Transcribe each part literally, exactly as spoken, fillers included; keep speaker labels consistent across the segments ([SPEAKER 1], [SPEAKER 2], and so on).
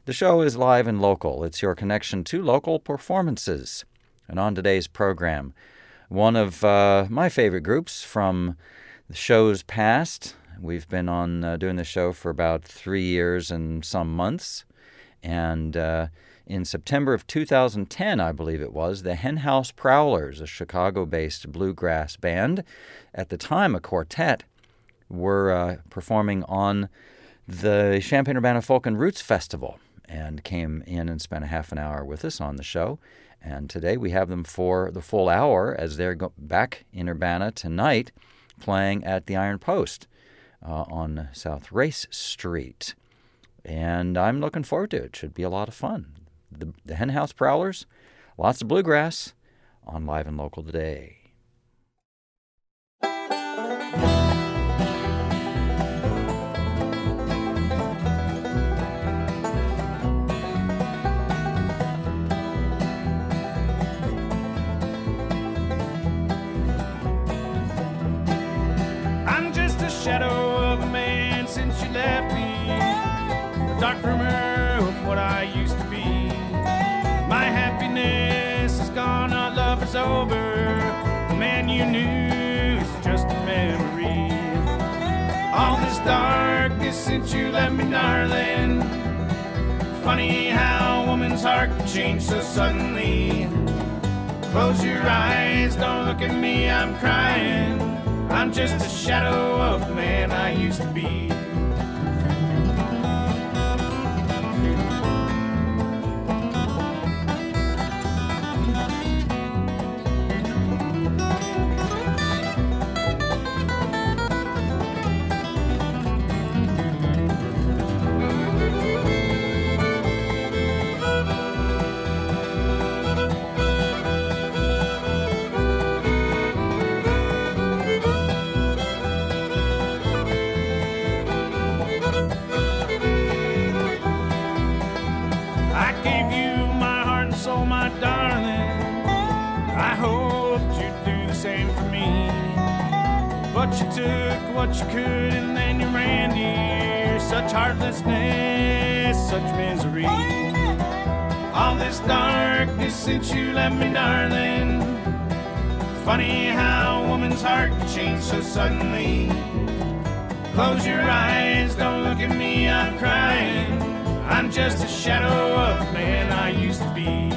[SPEAKER 1] The show is live and local. It's your connection to local performances. And on today's program, one of uh, my favorite groups from the shows past. We've been on uh, doing the show for about three years and some months. And uh, in September of two thousand ten, I believe it was, the Henhouse Prowlers, a Chicago-based bluegrass band, at the time a quartet, were uh, performing on the Champaign-Urbana Folk and Roots Festival and came in and spent a half an hour with us on the show. And today we have them for the full hour as they're go- back in Urbana tonight playing at the Iron Post uh, on South Race Street. And I'm looking forward to it. It should be a lot of fun. The, the Henhouse Prowlers, lots of bluegrass on Live and Local today.
[SPEAKER 2] Shadow of a man since you left me, a dark rumor of what I used to be. My happiness is gone, our love is over. The man you knew is just a memory. All this darkness since you left me, darling. Funny how a woman's heart can change so suddenly. Close your eyes, don't look at me, I'm crying. I'm just a shadow of the man I used to be. You took what you could and then you ran, dear. Such heartlessness, such misery. All this darkness since you left me, darling. Funny how a woman's heart can change so suddenly. Close your eyes, don't look at me, I'm crying. I'm just a shadow of the man I used to be.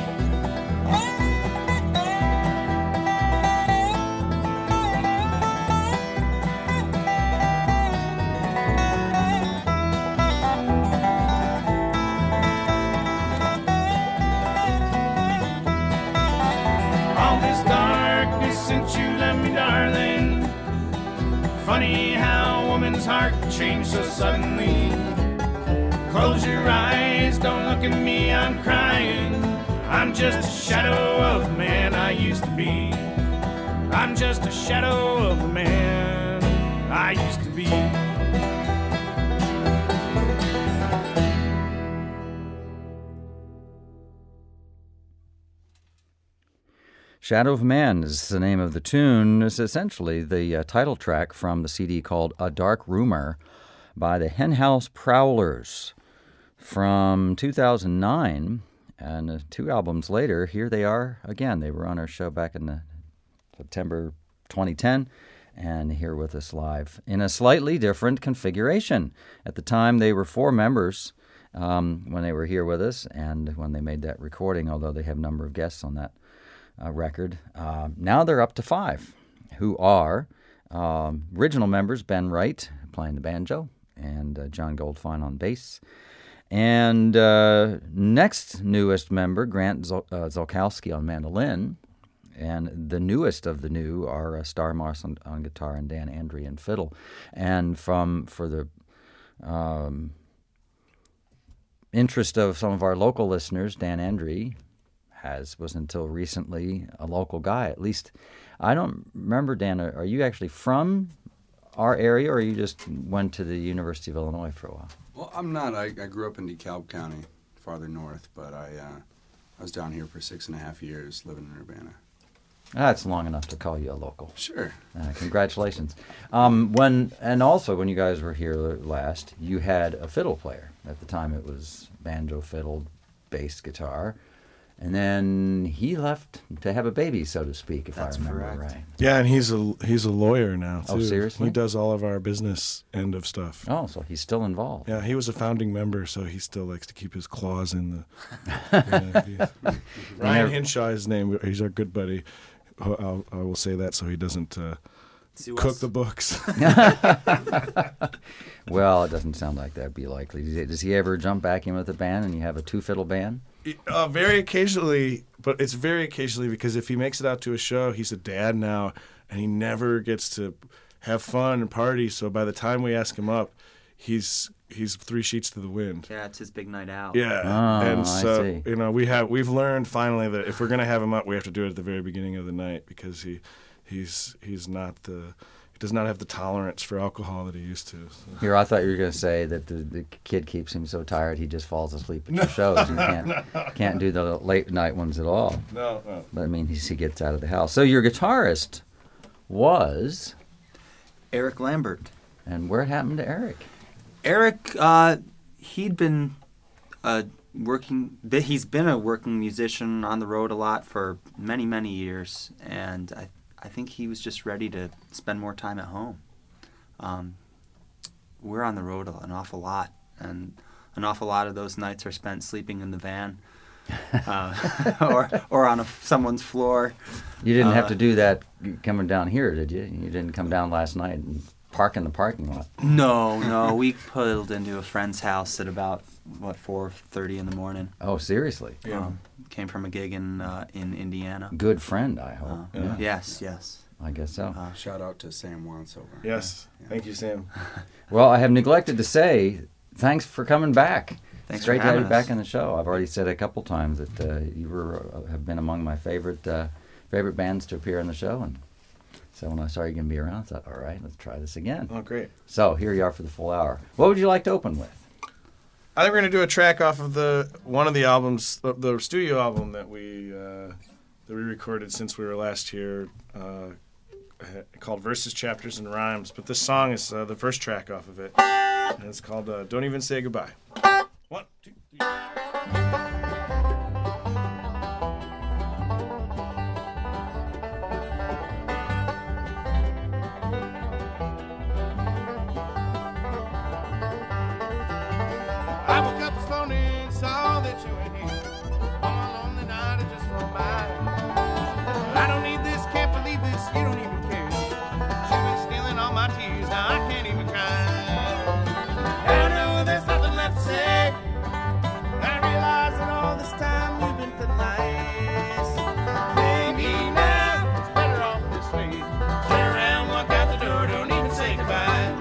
[SPEAKER 2] Since you left me, darling. Funny how a woman's heart can change so suddenly. Close your eyes, don't look at me, I'm crying. I'm just a shadow of the man I used to be. I'm just a shadow of the man I used to be.
[SPEAKER 1] Shadow of Man is the name of the tune. It's essentially the uh, title track from the C D called A Dark Rumor by the Henhouse Prowlers from two thousand nine. And uh, two albums later, here they are again. They were on our show back in the September twenty ten and here with us live in a slightly different configuration. At the time, they were four members um, when they were here with us and when they made that recording, although they have a number of guests on that Uh, record. Uh, now they're up to five, who are um, original members Ben Wright playing the banjo and uh, John Goldfine on bass. And uh, next newest member, Grant Zol- uh, Zolkowski on mandolin. And the newest of the new are uh, Star Moss on, on guitar and Dan Andre on fiddle. And from for the um, interest of some of our local listeners, Dan Andre has was until recently a local guy. At least, I don't remember, Dan, are, are you actually from our area, or you just went to the University of Illinois for a while?
[SPEAKER 3] Well, I'm not. I, I grew up in DeKalb County, farther north, but I uh, I was down here for six and a half years living in Urbana.
[SPEAKER 1] That's long enough to call you a local.
[SPEAKER 3] Sure.
[SPEAKER 1] Uh, congratulations. Um, when and also when you guys were here last, you had a fiddle player. At the time, it was banjo, fiddle, bass guitar, and then he left to have a baby, so to speak, if
[SPEAKER 4] That's
[SPEAKER 1] I remember
[SPEAKER 4] correct.
[SPEAKER 1] right.
[SPEAKER 5] Yeah, and he's a he's a lawyer now too.
[SPEAKER 1] Oh, seriously?
[SPEAKER 5] He does all of our business end of stuff.
[SPEAKER 1] Oh, so he's still involved.
[SPEAKER 5] Yeah, he was a founding member, so he still likes to keep his claws in the. Yeah, he- Ryan Hinshaw is his name. He's our good buddy. I'll, I will say that so he doesn't uh,
[SPEAKER 4] Sue
[SPEAKER 5] cook
[SPEAKER 4] us.
[SPEAKER 5] the books.
[SPEAKER 1] Well, it doesn't sound like that'd be likely. Does he, does he ever jump back in with the band and you have a two fiddle band?
[SPEAKER 5] Uh, very occasionally, but it's very occasionally because if he makes it out to a show, he's a dad now, and he never gets to have fun and party. So by the time we ask him up, he's he's three sheets to the wind.
[SPEAKER 4] Yeah, it's his big night out.
[SPEAKER 5] Yeah,
[SPEAKER 1] Oh,
[SPEAKER 5] and
[SPEAKER 1] I
[SPEAKER 5] so
[SPEAKER 1] see.
[SPEAKER 5] you know we have we've learned finally that if we're gonna have him up, we have to do it at the very beginning of the night because he he's he's not the he does not have the tolerance for alcohol that he used to. So.
[SPEAKER 1] Here, I thought you were going to say that the, the kid keeps him so tired he just falls asleep at your shows and can't can't do the late night ones at all.
[SPEAKER 5] No, no.
[SPEAKER 1] But I mean, he, he gets out of the house. So your guitarist was,
[SPEAKER 4] Eric Lambert.
[SPEAKER 1] and where it happened to Eric?
[SPEAKER 4] Eric, uh, he'd been uh, working. bi- He's been a working musician on the road a lot for many, many years, and I, I think he was just ready to spend more time at home. Um, we're on the road an awful lot, and an awful lot of those nights are spent sleeping in the van, uh, or or on a, someone's floor.
[SPEAKER 1] You didn't have
[SPEAKER 4] Uh,
[SPEAKER 1] to do that coming down here, did you? You didn't come down last night and park in the parking lot.
[SPEAKER 4] No, no, we pulled into a friend's house at about what four thirty in the morning.
[SPEAKER 1] Oh, seriously?
[SPEAKER 5] Yeah.
[SPEAKER 4] Um, came from a gig in uh, in Indiana.
[SPEAKER 1] Good friend, I hope.
[SPEAKER 4] Uh,
[SPEAKER 1] yeah.
[SPEAKER 4] Yes, yes.
[SPEAKER 1] I guess so.
[SPEAKER 4] Uh,
[SPEAKER 3] Shout out to Sam Wansover.
[SPEAKER 5] Yes, thank you, Sam.
[SPEAKER 1] Well, I have neglected to say thanks for coming back.
[SPEAKER 4] Thanks
[SPEAKER 1] it's great
[SPEAKER 4] for
[SPEAKER 1] to have you
[SPEAKER 4] having
[SPEAKER 1] back
[SPEAKER 4] us.
[SPEAKER 1] on the show. I've already said a couple times that uh, you were uh, have been among my favorite uh, favorite bands to appear on the show, and so when I saw you going to be around, I thought, all right, let's try this again.
[SPEAKER 5] Oh, great.
[SPEAKER 1] So here you are for the full hour. What would you like to open with?
[SPEAKER 5] I think we're gonna do a track off of the one of the albums, the, the studio album that we uh, that we recorded since we were last here, uh, called Verses, Chapters, and Rhymes. But this song is uh, the first track off of it, and it's called uh, "Don't Even Say Goodbye." One, two, three.
[SPEAKER 2] I woke up this morning, saw that you were here. On a lonely night, I just rolled by. I don't need this, can't believe this, you don't even care. You've been stealing all my tears, now I can't even cry. I know there's nothing left to say. I realize that all this time you've been feeling nice. Maybe now it's better off this way. Turn around, walk out the door, don't even say goodbye.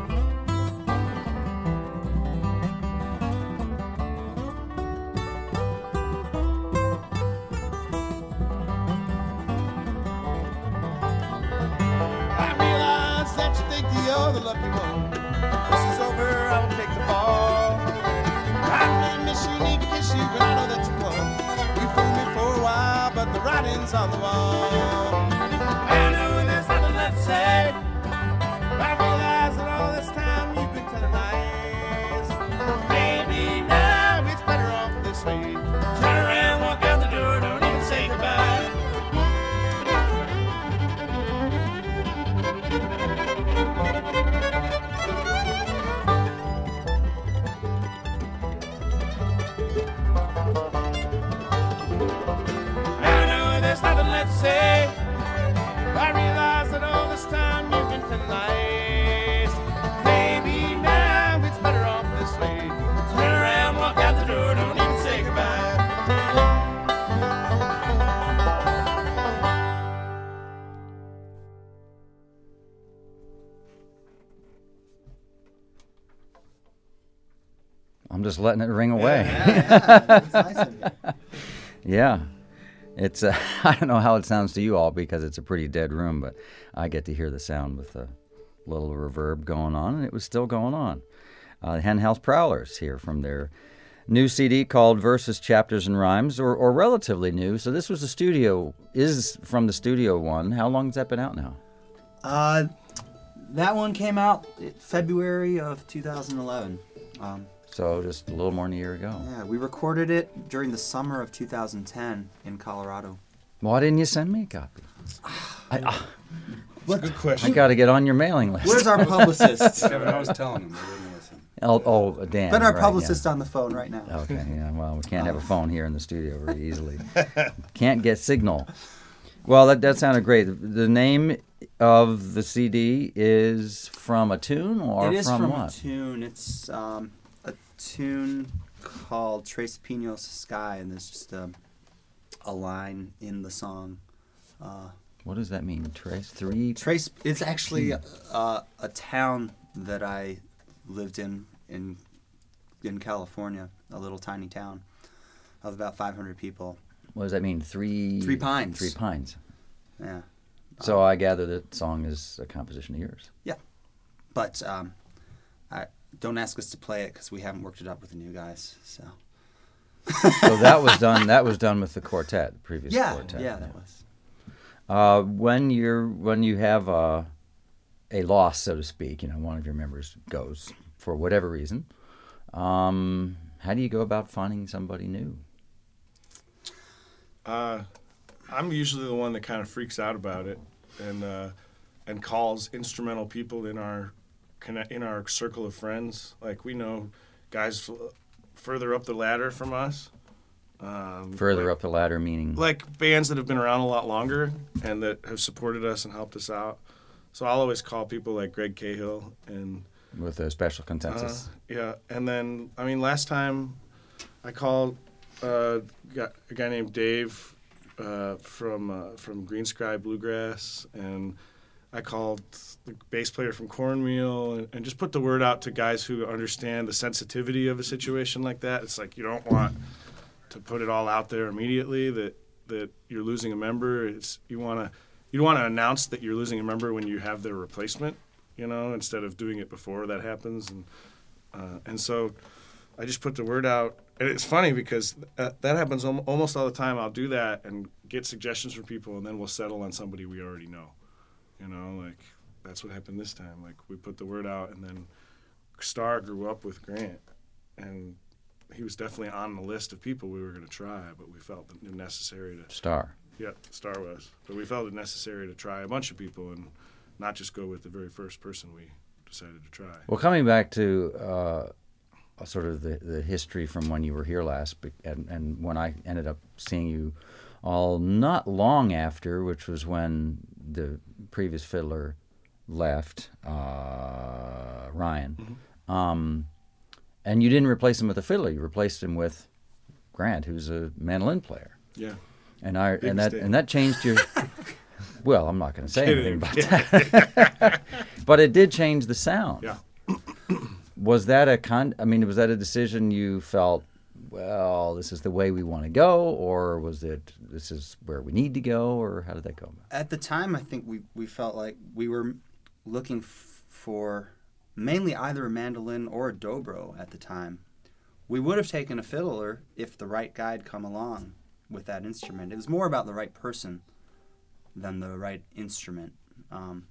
[SPEAKER 2] I realize that you think that you're the lucky one. This is over, I will take the fall. I really miss you, need to kiss you, but I know that you won't. You fooled me for a while, but the writing's on the wall. I know there's nothing left to say. I realize that all this time you've been telling lies. Maybe now it's better off this way. Turn around, walk out the door, don't even say goodbye. I know there's nothing left to say. I realize that all this time you've been telling lies. Maybe now it's better off this way. Turn around, walk out the door, don't even say goodbye.
[SPEAKER 1] I'm just letting it ring away. Yeah. It's uh, I don't know how it sounds to you all because it's a pretty dead room, but I get to hear the sound with a little reverb going on, and it was still going on. Uh, the Hen House Prowlers here from their new C D called Verses, Chapters, and Rhymes, or, or relatively new. So this was the studio, is from the studio one. How long has that been out now?
[SPEAKER 4] Uh, that one came out in February of two thousand eleven. Um,
[SPEAKER 1] So just a little more than a year ago.
[SPEAKER 4] yeah, we recorded it during the summer of two thousand ten in Colorado.
[SPEAKER 1] Why didn't you send me a copy? I, I,
[SPEAKER 5] Good
[SPEAKER 1] I
[SPEAKER 5] question.
[SPEAKER 1] got to get on your mailing list.
[SPEAKER 4] Where's our publicist?
[SPEAKER 3] Kevin, I was telling them, they wouldn't listen.
[SPEAKER 1] Oh, oh, Dan.
[SPEAKER 4] Put our
[SPEAKER 1] right,
[SPEAKER 4] publicist
[SPEAKER 1] yeah.
[SPEAKER 4] on the phone right now.
[SPEAKER 1] Okay, yeah, well, we can't have a phone here in the studio very easily. Can't get signal. Well, that, that sounded great. The name of the C D is from a tune or
[SPEAKER 4] It is
[SPEAKER 1] from,
[SPEAKER 4] from
[SPEAKER 1] what?
[SPEAKER 4] a tune. It's um, a tune called Tres Pinos Sky, and there's just a, a line in the song. Uh,
[SPEAKER 1] What does that mean? Trace? Three?
[SPEAKER 4] Trace, it's actually uh, a town that I lived in in in California, a little tiny town of about five hundred people.
[SPEAKER 1] What does that mean? Three?
[SPEAKER 4] Three Pines.
[SPEAKER 1] Three Pines.
[SPEAKER 4] Yeah.
[SPEAKER 1] So I gather that song is a composition of yours.
[SPEAKER 4] Yeah. But um, I, don't ask us to play it because we haven't worked it up with the new guys. So.
[SPEAKER 1] So that was done. That was done with the quartet, the previous
[SPEAKER 4] Yeah,
[SPEAKER 1] quartet.
[SPEAKER 4] yeah, that was.
[SPEAKER 1] Uh, when you're when you have a a loss, so to speak, you know, one of your members goes for whatever reason. Um, how do you go about finding somebody new?
[SPEAKER 5] Uh, I'm usually the one that kind of freaks out about it, and uh, and calls instrumental people in our connect, in our circle of friends. Like we know guys f- further up the ladder from us. Um,
[SPEAKER 1] Further
[SPEAKER 5] like,
[SPEAKER 1] up the ladder, meaning
[SPEAKER 5] like bands that have been around a lot longer and that have supported us and helped us out. So I'll always call people like Greg Cahill and
[SPEAKER 1] with a special consensus.
[SPEAKER 5] uh, yeah, and then I mean last time I called uh, got a guy named Dave uh, from uh, from Green Sky Bluegrass, and I called the bass player from Cornmeal, and, and just put the word out to guys who understand the sensitivity of a situation like that. It's like you don't want to put it all out there immediately that that you're losing a member. It's you want to you want to announce that you're losing a member when you have their replacement, you know, instead of doing it before that happens. And uh, and so I just put the word out. And it's funny because uh, that happens al- almost all the time. I'll do that and get suggestions from people, and then we'll settle on somebody we already know. You know, like that's what happened this time. Like we put the word out, and then Starr grew up with Grant, and he was definitely on the list of people we were going to try, but we felt it necessary to.
[SPEAKER 1] Star.
[SPEAKER 5] Yeah, Starr was, but we felt it necessary to try a bunch of people and not just go with the very first person we decided to try.
[SPEAKER 1] Well, coming back to uh, sort of the, the history from when you were here last, be- and, and when I ended up seeing you all not long after, which was when the previous fiddler left, uh, Ryan.
[SPEAKER 5] Mm-hmm.
[SPEAKER 1] Um, and you didn't replace him with a fiddler; you replaced him with Grant, who's a mandolin player.
[SPEAKER 5] Yeah.
[SPEAKER 1] And I
[SPEAKER 5] Big
[SPEAKER 1] and that
[SPEAKER 5] mistake.
[SPEAKER 1] and that changed your. Well, I'm not going to say anything
[SPEAKER 5] Kidding.
[SPEAKER 1] about that, but it did change the sound.
[SPEAKER 5] Yeah.
[SPEAKER 1] Was that a con? I mean, was that a decision you felt? Well, this is the way we want to go, or was it this is where we need to go, or how did that go?
[SPEAKER 4] At the time, I think we, we felt like we were looking f- for mainly either a mandolin or a dobro at the time. We would have taken a fiddler if the right guy had come along with that instrument. It was more about the right person than the right instrument. Um,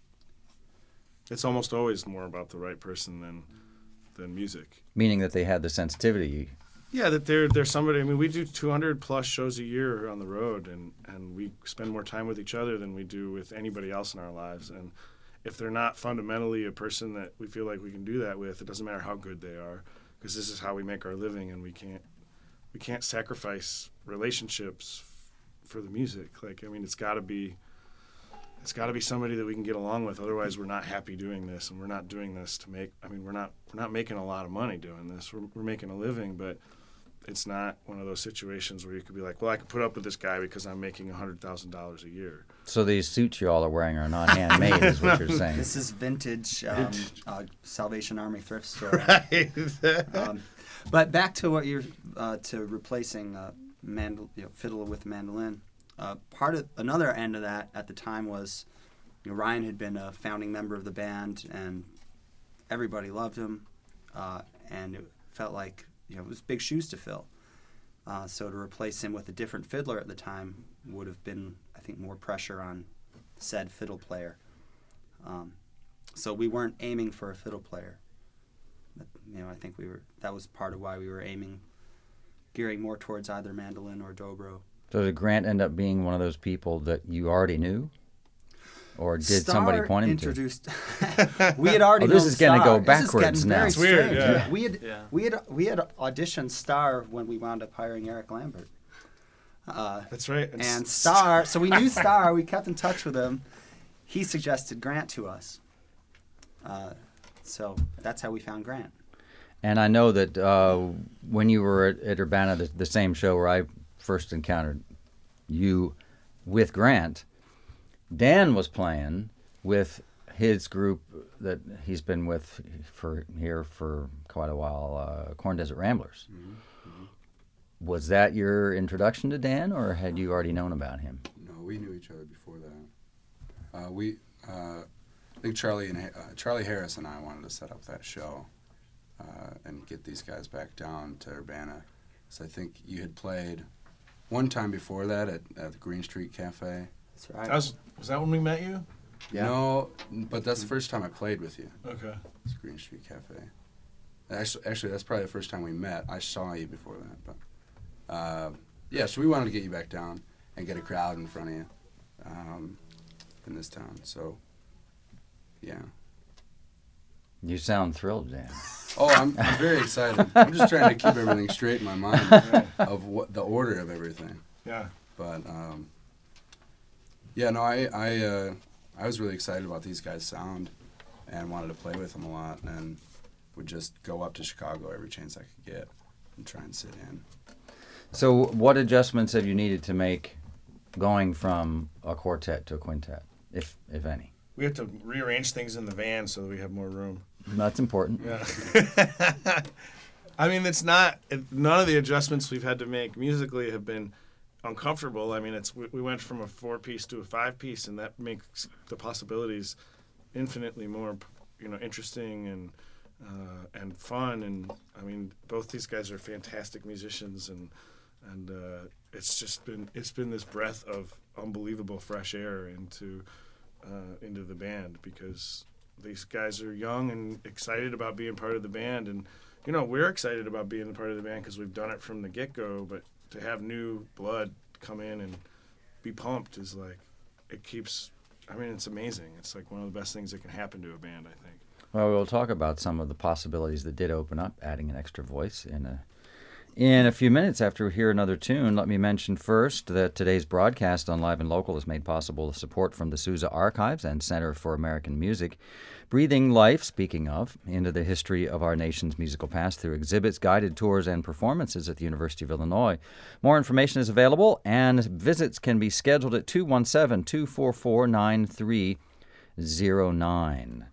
[SPEAKER 5] It's almost always more about the right person than than music.
[SPEAKER 1] Meaning that they had the sensitivity.
[SPEAKER 5] Yeah, that they're they're somebody. I mean, we do two hundred plus shows a year on the road, and, and we spend more time with each other than we do with anybody else in our lives. And if they're not fundamentally a person that we feel like we can do that with, it doesn't matter how good they are, because this is how we make our living, and we can't we can't sacrifice relationships f- for the music. Like, I mean, it's got to be. It's got to be somebody that we can get along with. Otherwise, we're not happy doing this, and we're not doing this to make. I mean, we're not we're not making a lot of money doing this. We're we're making a living, but it's not one of those situations where you could be like, well, I can put up with this guy because I'm making a hundred thousand dollars a year.
[SPEAKER 1] So these suits you all are wearing are not handmade, is what you're saying.
[SPEAKER 4] this is vintage um, uh, Salvation Army thrift store. um, but back to what you're uh, to replacing uh, mandol- you know, fiddle with mandolin. Uh, part of another end of that at the time was, you know, Ryan had been a founding member of the band, and everybody loved him, uh, and it felt like you know, it was big shoes to fill. Uh, so to replace him with a different fiddler at the time would have been, I think, more pressure on said fiddle player. Um, so we weren't aiming for a fiddle player. But, you know, I think we were. That was part of why we were aiming, gearing more towards either mandolin or dobro.
[SPEAKER 1] So did Grant end up being one of those people that you already knew? Or did
[SPEAKER 4] Star
[SPEAKER 1] somebody point him
[SPEAKER 4] introduced, we had already
[SPEAKER 1] Oh, this
[SPEAKER 4] known
[SPEAKER 1] is gonna
[SPEAKER 4] Star.
[SPEAKER 1] go backwards
[SPEAKER 4] this is
[SPEAKER 1] now.
[SPEAKER 4] very
[SPEAKER 1] It's
[SPEAKER 5] weird,
[SPEAKER 4] strange.
[SPEAKER 5] yeah.
[SPEAKER 4] We had
[SPEAKER 6] Yeah.
[SPEAKER 4] we had we had auditioned Star when we wound up hiring Eric Lambert. Uh,
[SPEAKER 5] That's right.
[SPEAKER 4] and Star, so we knew Star. We kept in touch with him. He suggested Grant to us. Uh, so that's how we found Grant.
[SPEAKER 1] And I know that uh, when you were at, at Urbana, the, the same show where I first encountered you with Grant, Dan was playing with his group that he's been with for here for quite a while, uh, Corn Desert Ramblers.
[SPEAKER 3] Mm-hmm. Mm-hmm.
[SPEAKER 1] Was that your introduction to Dan, or had you already known about him?
[SPEAKER 3] No, we knew each other before that. Uh, we, uh, I think Charlie and uh, Charlie Harris and I wanted to set up that show uh, and get these guys back down to Urbana. So I think you had played one time before that at, at the Green Street Cafe.
[SPEAKER 4] That's right.
[SPEAKER 5] That was, was that when we met you?
[SPEAKER 4] Yeah.
[SPEAKER 3] No, but that's the first time I played with you.
[SPEAKER 5] Okay.
[SPEAKER 3] It's Green Street Cafe. Actually, actually, that's probably the first time we met. I saw you before that, but uh, yeah. So we wanted to get you back down and get a crowd in front of you um, in this town. So yeah.
[SPEAKER 1] You sound thrilled, Dan.
[SPEAKER 3] Oh, I'm, I'm very excited. I'm just trying to keep everything straight in my mind of what the order of everything.
[SPEAKER 5] Yeah.
[SPEAKER 3] But um, yeah, no, I I uh, I was really excited about these guys' sound and wanted to play with them a lot, and would just go up to Chicago every chance I could get and try and sit in.
[SPEAKER 1] So what adjustments have you needed to make going from a quartet to a quintet, if if any?
[SPEAKER 5] We have to rearrange things in the van so that we have more room.
[SPEAKER 1] That's important.
[SPEAKER 5] Yeah. I mean, it's not, it, none of the adjustments we've had to make musically have been uncomfortable. I mean, it's we, we went from a four-piece to a five-piece, and that makes the possibilities infinitely more, you know, interesting and uh, and fun. And I mean, both these guys are fantastic musicians, and and uh, it's just been it's been this breath of unbelievable fresh air into uh, into the band, because these guys are young and excited about being part of the band, and you know, we're excited about being a part of the band because we've done it from the get-go. But to have new blood come in and be pumped is like, it keeps, I mean, it's amazing. It's like one of the best things that can happen to a band, I think.
[SPEAKER 1] Well, we'll talk about some of the possibilities that did open up, adding an extra voice in a in a few minutes after we hear another tune. Let me mention first that today's broadcast on Live and Local is made possible with support from the Sousa Archives and Center for American Music, breathing life, speaking of, into the history of our nation's musical past through exhibits, guided tours, and performances at the University of Illinois. More information is available, and visits can be scheduled at two one seven, two four four, nine three zero nine.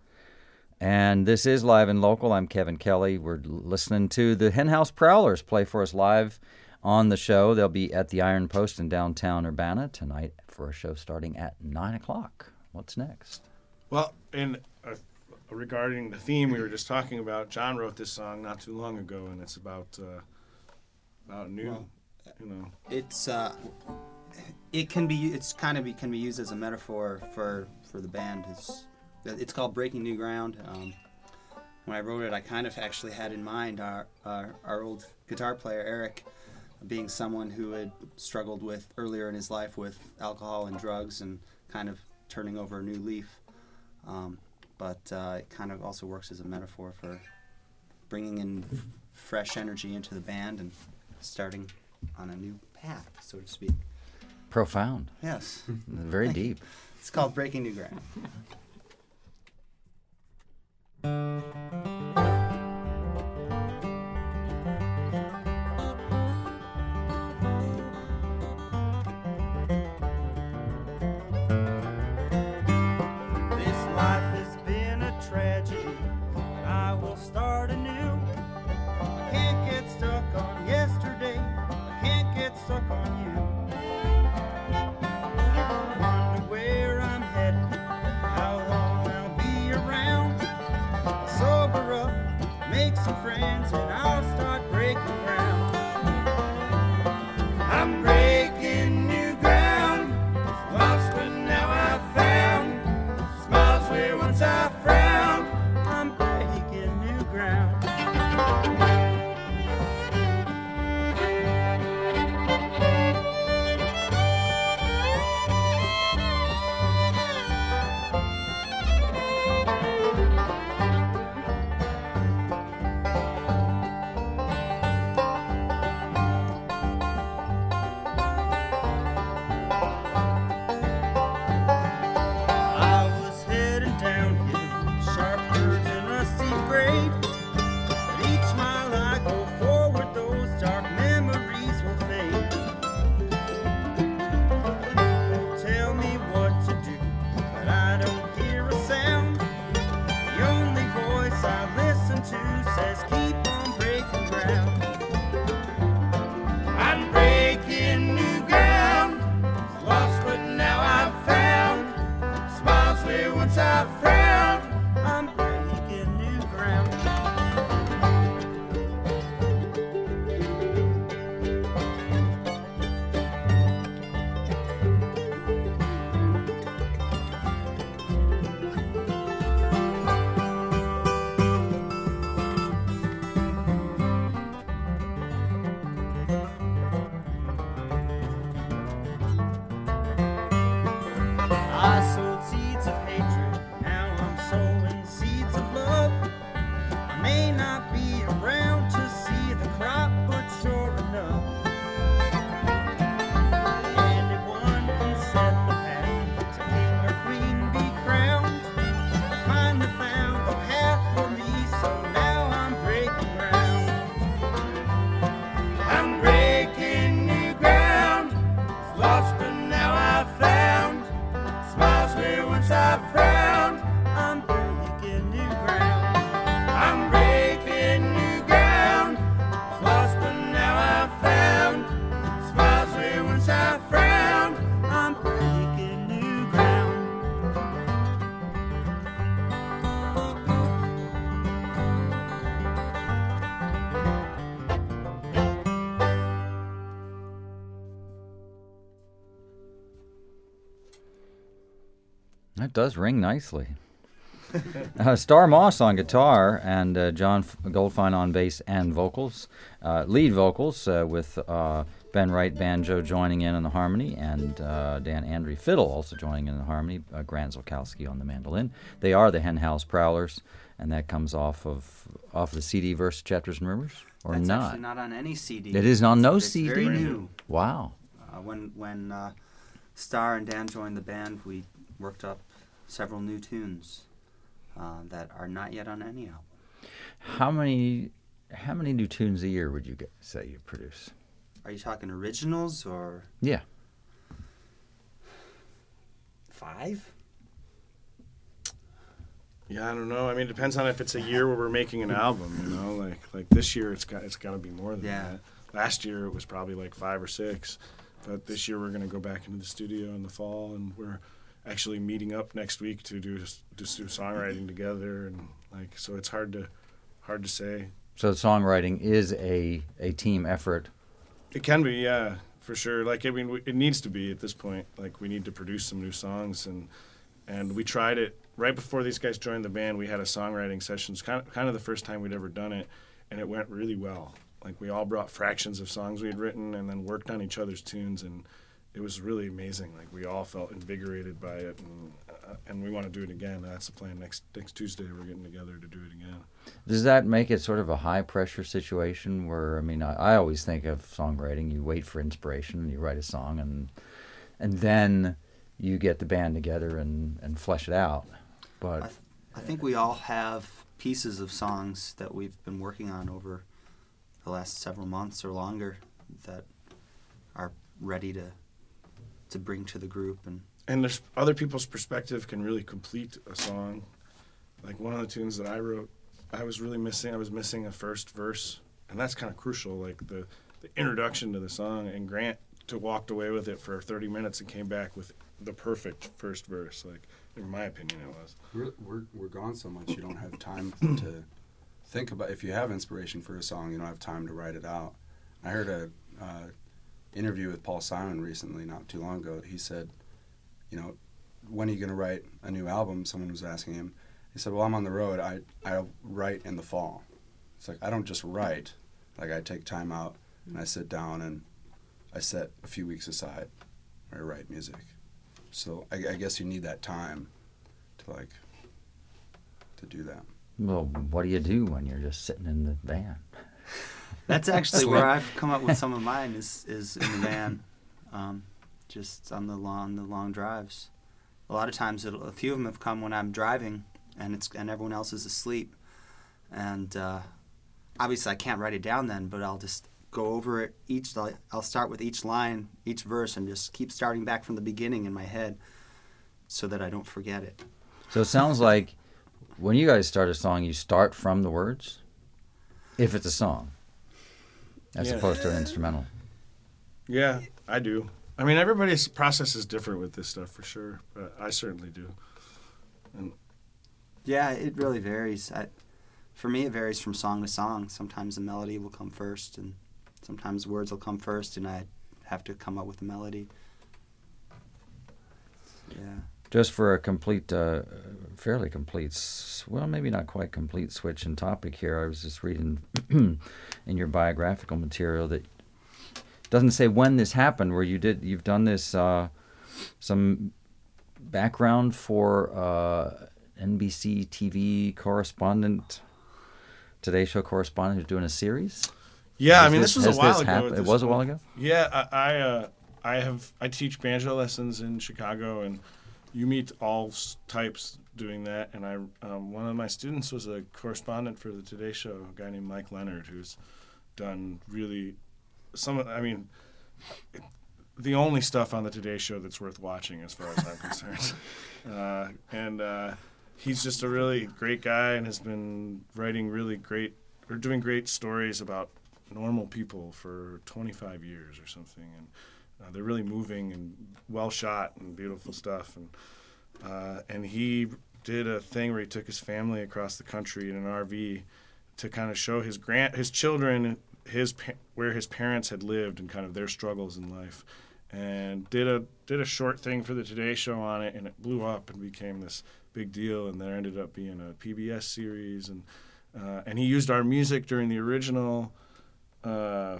[SPEAKER 1] And this is Live and Local. I'm Kevin Kelly. We're listening to the Henhouse Prowlers play for us live on the show. They'll be at the Iron Post in downtown Urbana tonight for a show starting at nine o'clock. What's next?
[SPEAKER 5] Well, in uh, regarding the theme we were just talking about, John wrote this song not too long ago, and it's about uh, about new,
[SPEAKER 4] Well,
[SPEAKER 5] you know.
[SPEAKER 4] It's uh, it can be it's kind of be, can be used as a metaphor for for the band. It's it's called Breaking New Ground. Um, when I wrote it, I kind of actually had in mind our, our our old guitar player Eric, being someone who had struggled with earlier in his life with alcohol and drugs, and kind of turning over a new leaf. Um, but uh, it kind of also works as a metaphor for bringing in fresh energy into the band and starting on a new path, so to speak.
[SPEAKER 1] Profound.
[SPEAKER 4] Yes.
[SPEAKER 1] Very
[SPEAKER 4] Thank you.
[SPEAKER 1] deep.
[SPEAKER 4] It's called Breaking New Ground.
[SPEAKER 2] This life has been a tragedy. I will start anew. I can't get stuck on yesterday. I can't get stuck on you. Wonder where I'm headed, how long I'll be around. Sober
[SPEAKER 1] That does ring nicely. uh, Star Moss on guitar and uh, John Goldfine on bass and vocals. Uh, lead vocals uh, with uh, Ben Wright banjo joining in on the harmony, and uh, Dan Andre fiddle also joining in the harmony. Uh, Grant Zolkowski on the mandolin. They are the Hen House Prowlers, and that comes off of off the C D Verse Chapters and Rumors, or
[SPEAKER 4] That's
[SPEAKER 1] not?
[SPEAKER 4] actually not on any C D.
[SPEAKER 1] It is on no
[SPEAKER 4] it's
[SPEAKER 1] C D.
[SPEAKER 4] Very new.
[SPEAKER 1] Wow.
[SPEAKER 4] Uh, when when uh, Star and Dan joined the band, we worked up several new tunes uh, that are not yet on any album.
[SPEAKER 1] How many how many new tunes a year would you get, say you produce?
[SPEAKER 4] Are you talking originals or
[SPEAKER 1] Yeah.
[SPEAKER 4] five?
[SPEAKER 5] Yeah, I don't know. I mean, it depends on if it's a year where we're making an album. You know, like like this year, it's got it's got to be more than
[SPEAKER 4] Yeah.
[SPEAKER 5] that. Last year, it was probably like five or six, but this year we're gonna go back into the studio in the fall, and we're actually meeting up next week to do just do songwriting together, and like so it's hard to hard to say.
[SPEAKER 1] So songwriting is a a team effort.
[SPEAKER 5] It can be, yeah, for sure. Like, I mean, we- it needs to be at this point. Like, we need to produce some new songs, and and we tried it right before these guys joined the band. We had a songwriting session. It's kind of kind of the first time we'd ever done it, and it went really well. Like, we all brought fractions of songs we had written, and then worked on each other's tunes, and it was really amazing. Like, we all felt invigorated by it, and uh, and we want to do it again. That's the plan. Next next Tuesday, we're getting together to do it again.
[SPEAKER 1] Does that make it sort of a high pressure situation where, I mean, I, I always think of songwriting, you wait for inspiration and you write a song, and and then you get the band together and, and flesh it out. But
[SPEAKER 4] I, th- I think we all have pieces of songs that we've been working on over the last several months or longer that are ready to to bring to the group. And
[SPEAKER 5] And there's other people's perspective can really complete a song. Like, one of the tunes that I wrote, I was really missing, I was missing a first verse, and that's kind of crucial, like the, the introduction to the song, and Grant to walked away with it for thirty minutes and came back with the perfect first verse, like, in my opinion it was.
[SPEAKER 3] We're, we're, we're gone so much, you don't have time to think about, if you have inspiration for a song, you don't have time to write it out. I heard a uh, interview with Paul Simon recently, not too long ago. He said, you know, when are you going to write a new album? Someone was asking him. He said, well, I'm on the road. I, I write in the fall. It's like, I don't just write. Like, I take time out and I sit down and I set a few weeks aside where I write music. So I, I guess you need that time to, like, to do that.
[SPEAKER 1] well, what do you do when you're just sitting in the van?
[SPEAKER 4] that's actually where I've come up with some of mine is, is in the van, um, just on the long the long drives. A lot of times, it'll, a few of them have come when I'm driving, and it's and everyone else is asleep, and uh, obviously I can't write it down then, but I'll just go over it each. I'll start with each line, each verse, and just keep starting back from the beginning in my head, so that I don't forget it.
[SPEAKER 1] So it sounds like when you guys start a song, you start from the words, if it's a song, as
[SPEAKER 5] Yeah.
[SPEAKER 1] opposed to an instrumental.
[SPEAKER 5] Yeah, I do. I mean, everybody's process is different with this stuff for sure, but I certainly do. And
[SPEAKER 4] Yeah, it really varies. I, for me, it varies from song to song. Sometimes the melody will come first, and sometimes words will come first, and I have to come up with a melody. Yeah.
[SPEAKER 1] Just for a complete, uh, fairly complete, s- well, maybe not quite complete switch in topic here. I was just reading in your biographical material that doesn't say when this happened. Where you did, you've done this, uh, some background for uh, N B C T V correspondent, Today Show correspondent who's doing a series.
[SPEAKER 5] yeah, I
[SPEAKER 1] Has
[SPEAKER 5] mean, this was a
[SPEAKER 1] has
[SPEAKER 5] while
[SPEAKER 1] this
[SPEAKER 5] ago.
[SPEAKER 1] hap-
[SPEAKER 5] at
[SPEAKER 1] It
[SPEAKER 5] this
[SPEAKER 1] was a while
[SPEAKER 5] point.
[SPEAKER 1] ago.
[SPEAKER 5] Yeah, I I, uh, I have I teach banjo lessons in Chicago, and you meet all s- types doing that. And I um, one of my students was a correspondent for the Today Show, a guy named Mike Leonard, who's done really some. of- I mean, the only stuff on the Today Show that's worth watching, as far as I'm concerned. Uh, and uh, he's just a really great guy, and has been writing really great or doing great stories about normal people for twenty-five years or something, and uh, they're really moving and well shot and beautiful stuff. And uh, and he did a thing where he took his family across the country in an R V to kind of show his grand his children his pa- where his parents had lived and kind of their struggles in life. and did a did a short thing for the Today Show on it, and it blew up and became this big deal. And there ended up being a P B S series, and uh, and he used our music during the original uh,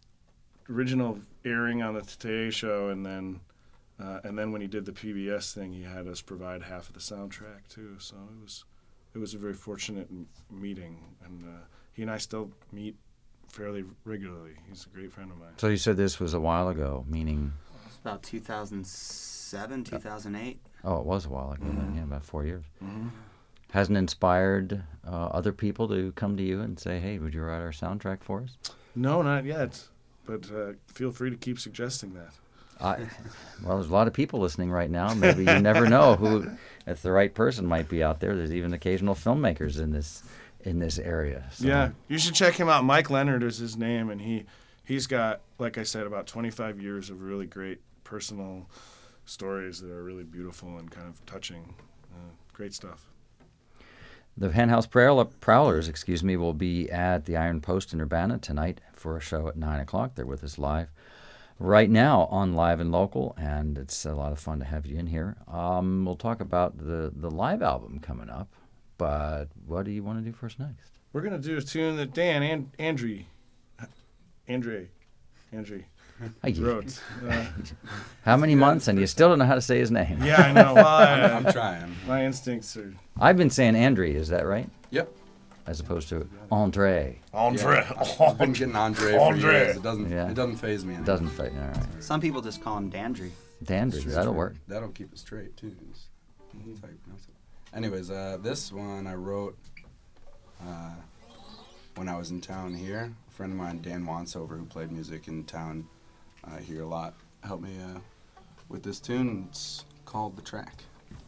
[SPEAKER 5] original airing on the Today Show, and then uh, and then when he did the P B S thing, he had us provide half of the soundtrack too. So it was it was a very fortunate m- meeting, and uh, he and I still meet fairly regularly. He's a great friend of mine.
[SPEAKER 1] So you said this was a while ago, meaning?
[SPEAKER 4] It's about two thousand seven, two thousand eight.
[SPEAKER 1] Oh, it was a while ago
[SPEAKER 5] Mm-hmm.
[SPEAKER 1] then, yeah, about four years.
[SPEAKER 5] Mm-hmm.
[SPEAKER 1] Hasn't inspired uh, other people to come to you and say, hey, would you write our soundtrack for us?
[SPEAKER 5] No, not yet, but uh, feel free to keep suggesting that.
[SPEAKER 1] I, well, there's a lot of people listening right now. Maybe you never know who, if the right person might be out there. There's even occasional filmmakers in this in this area. So.
[SPEAKER 5] Yeah, you should check him out. Mike Leonard is his name, and he he's got, like I said, about twenty-five years of really great personal stories that are really beautiful and kind of touching. Uh, great stuff.
[SPEAKER 1] The Henhouse Prowl- Prowlers, excuse me, will be at the Iron Post in Urbana tonight for a show at nine o'clock. They're with us live right now on Live and Local, and it's a lot of fun to have you in here. Um, we'll talk about the, the live album coming up, but what do you want to do first next?
[SPEAKER 5] We're going to do a tune that Dan and Andre, Andre, Andre
[SPEAKER 1] Hi, you-
[SPEAKER 5] wrote. Uh,
[SPEAKER 1] How many months, and you still don't know how to say his name?
[SPEAKER 5] yeah, I know. Well,
[SPEAKER 3] I'm,
[SPEAKER 5] I,
[SPEAKER 3] I'm trying.
[SPEAKER 5] my instincts are
[SPEAKER 1] I've been saying Andre, is that right?
[SPEAKER 3] Yep.
[SPEAKER 1] As opposed to Andre.
[SPEAKER 5] Andre.
[SPEAKER 3] Yeah. I've been getting Andre,
[SPEAKER 5] Andre.
[SPEAKER 3] for years. It doesn't.
[SPEAKER 1] Yeah.
[SPEAKER 3] It doesn't phase me anymore.
[SPEAKER 1] Doesn't fit. All right.
[SPEAKER 4] Some people just call him Dandry.
[SPEAKER 1] Dandry,
[SPEAKER 3] Straight
[SPEAKER 1] that'll
[SPEAKER 3] through.
[SPEAKER 1] work.
[SPEAKER 3] That'll keep it straight too. It's- that's how you pronounce it. Anyways, uh, this one I wrote uh, when I was in town here. A friend of mine, Dan Wansover, who played music in town uh, here a lot, helped me uh, with this tune. It's called The Track.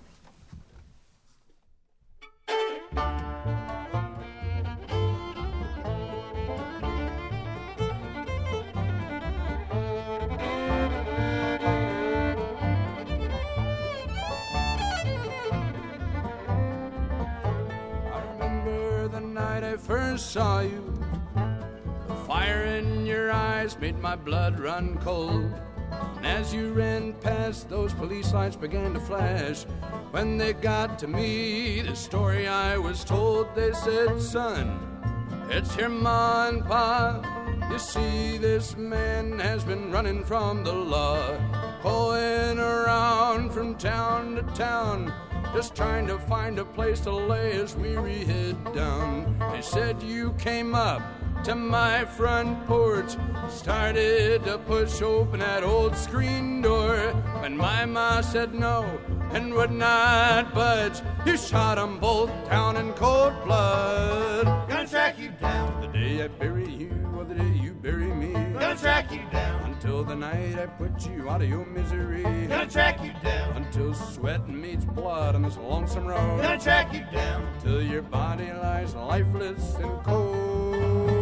[SPEAKER 3] I remember the night I first saw you. The fire in your eyes made my blood run cold. And as you ran past, those police lights began to flash. When they got to me, the story I was told, they said, son, it's your ma and pa. You see, this man has been running from the law, going around from town to town, just trying to find a place to lay his weary head down. They said you came up to my front porch, started to push open that old screen door. When my ma said no and would not budge, you shot 'em both down in cold blood.
[SPEAKER 2] Gonna track you down,
[SPEAKER 3] The day I bury you, or the day you bury me,
[SPEAKER 2] gonna track you down,
[SPEAKER 3] until the night I put you out of your misery,
[SPEAKER 2] gonna track you down,
[SPEAKER 3] until sweat meets blood on this lonesome road,
[SPEAKER 2] gonna track you down.
[SPEAKER 3] till your body lies lifeless and cold.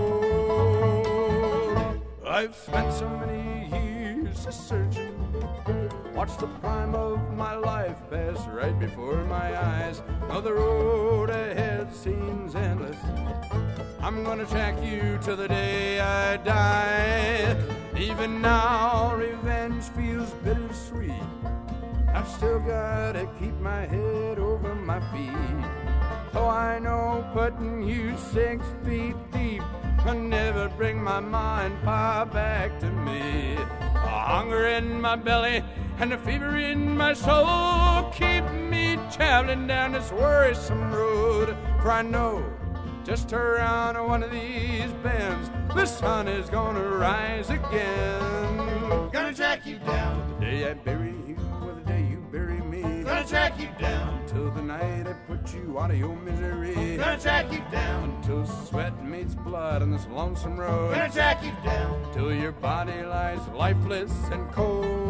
[SPEAKER 3] I've spent so many years a searching, watched the prime of my life pass right before my eyes. Now the road ahead seems endless. I'm gonna track you till the day I die. Even now, revenge feels bittersweet. I've still gotta keep my head over my feet. Though I know putting you six feet deep will never bring my ma and pa back to me. A hunger in my belly and a fever in my soul keep me traveling down this worrisome road. For I know just around one of these bends the sun is gonna rise again.
[SPEAKER 2] Gonna track you down,
[SPEAKER 3] The day I bury you, or the day you bury me,
[SPEAKER 2] gonna track you down,
[SPEAKER 3] till the night I put you out of your misery,
[SPEAKER 2] gonna track you down,
[SPEAKER 3] until sweat meets blood on this lonesome road,
[SPEAKER 2] gonna track you down.
[SPEAKER 3] till your body lies lifeless and cold.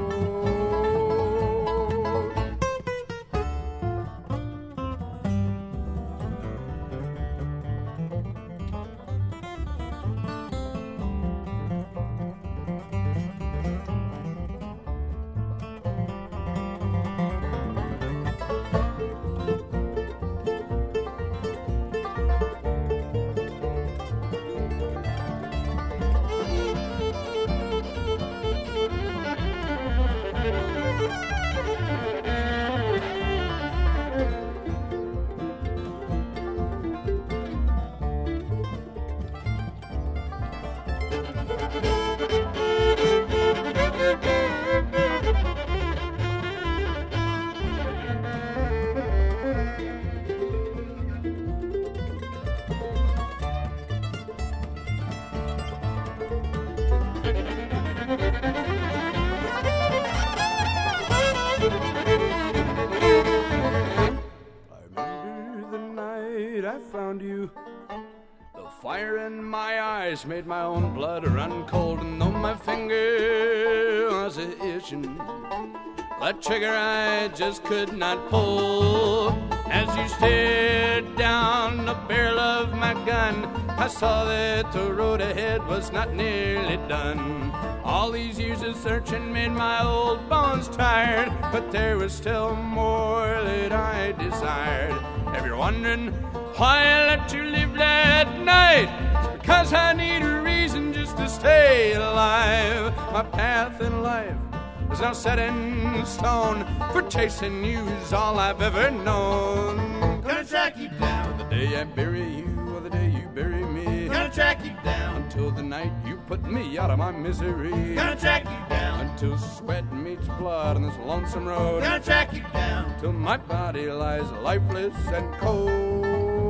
[SPEAKER 2] found you. The fire in my eyes made my own blood run cold, and though my finger was itching, that trigger I just could not pull. As you stared down the barrel of my gun, I saw that the road ahead was not nearly done. All these years of searching made my old bones tired, but there was still more that I desired. If you're wondering why I let you live that night, it's because I need a reason just to stay alive. My path in life is now set in stone, for chasing you's all I've ever known. Gonna track you down the day I bury you, or the day you bury me. Gonna track you down until the night you put me out of my misery. Gonna track you down until sweat meets blood on this lonesome road. Gonna track you down till my body lies lifeless and cold.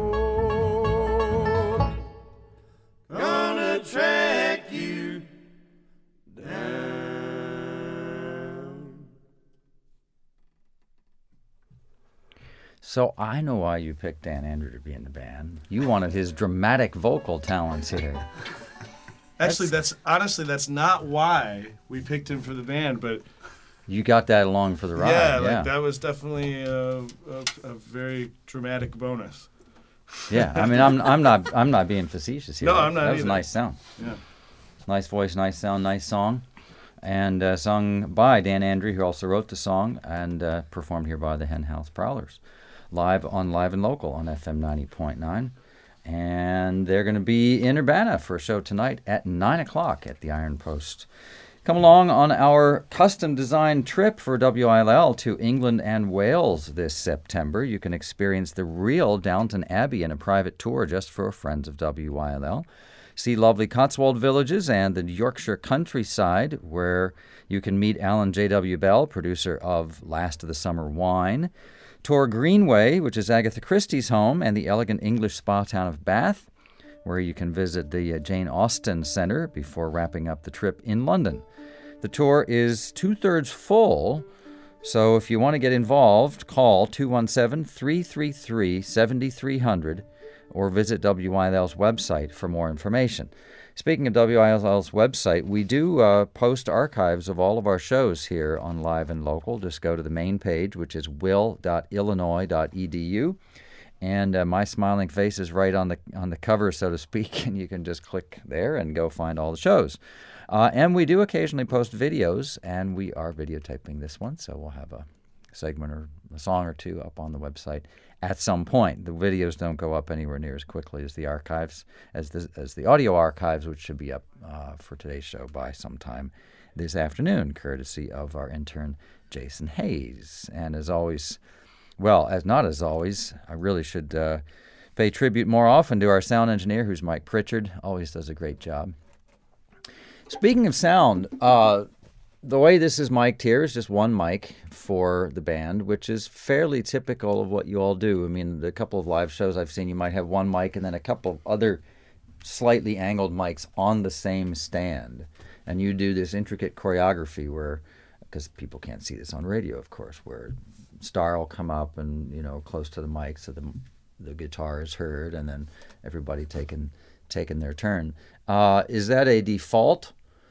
[SPEAKER 2] Gonna track you down.
[SPEAKER 1] So I know why you picked Dan Andrew to be in the band. You wanted his dramatic vocal talents here.
[SPEAKER 5] Actually, that's honestly that's not why we picked him for the band, but
[SPEAKER 1] you got that along for the ride.
[SPEAKER 5] Yeah,
[SPEAKER 1] Yeah,
[SPEAKER 5] like that was definitely a, a, a very dramatic bonus.
[SPEAKER 1] Yeah, I mean, I'm I'm not I'm not being facetious here.
[SPEAKER 5] No, I'm not
[SPEAKER 1] That was
[SPEAKER 5] either.
[SPEAKER 1] a nice sound.
[SPEAKER 5] Yeah.
[SPEAKER 1] Nice voice, nice sound, nice song, and uh, sung by Dan Andrew, who also wrote the song, and uh, performed here by the Hen House Prowlers, live on Live and Local on F M ninety point nine. And they're going to be in Urbana for a show tonight at nine o'clock at the Iron Post. Come along on our custom-designed trip for W I L L to England and Wales this September. You can experience the real Downton Abbey in a private tour just for friends of W I L L. See lovely Cotswold villages and the Yorkshire countryside, where you can meet Alan J W. Bell, producer of Last of the Summer Wine. Tour Greenway, which is Agatha Christie's home, and the elegant English spa town of Bath, where you can visit the uh, Jane Austen Centre before wrapping up the trip in London. The tour is two-thirds full, so if you want to get involved, call two one seven, three three three, seven three zero zero or visit W I L L's website for more information. Speaking of W I L L's website, we do uh, post archives of all of our shows here on Live and Local. Just go to the main page, which is will dot illinois dot e d u, and uh, my smiling face is right on the on the cover, so to speak, and you can just click there and go find all the shows. Uh, and we do occasionally post videos, and we are videotaping this one, so we'll have a segment or a song or two up on the website at some point. The videos don't go up anywhere near as quickly as the archives, as the, as the audio archives, which should be up uh, for today's show by sometime this afternoon, courtesy of our intern, Jason Hayes. And as always, well, as not as always, I really should uh, pay tribute more often to our sound engineer, who's Mike Pritchard. Always does a great job. Speaking of sound, uh, the way this is mic'd here is just one mic for the band, which is fairly typical of what you all do. I mean, the couple of live shows I've seen, you might have one mic and then a couple of other slightly angled mics on the same stand. And you do this intricate choreography where, because people can't see this on radio, of course, where Star will come up and, you know, close to the mic so the the guitar is heard, and then everybody taking taking their turn. Uh, is that a default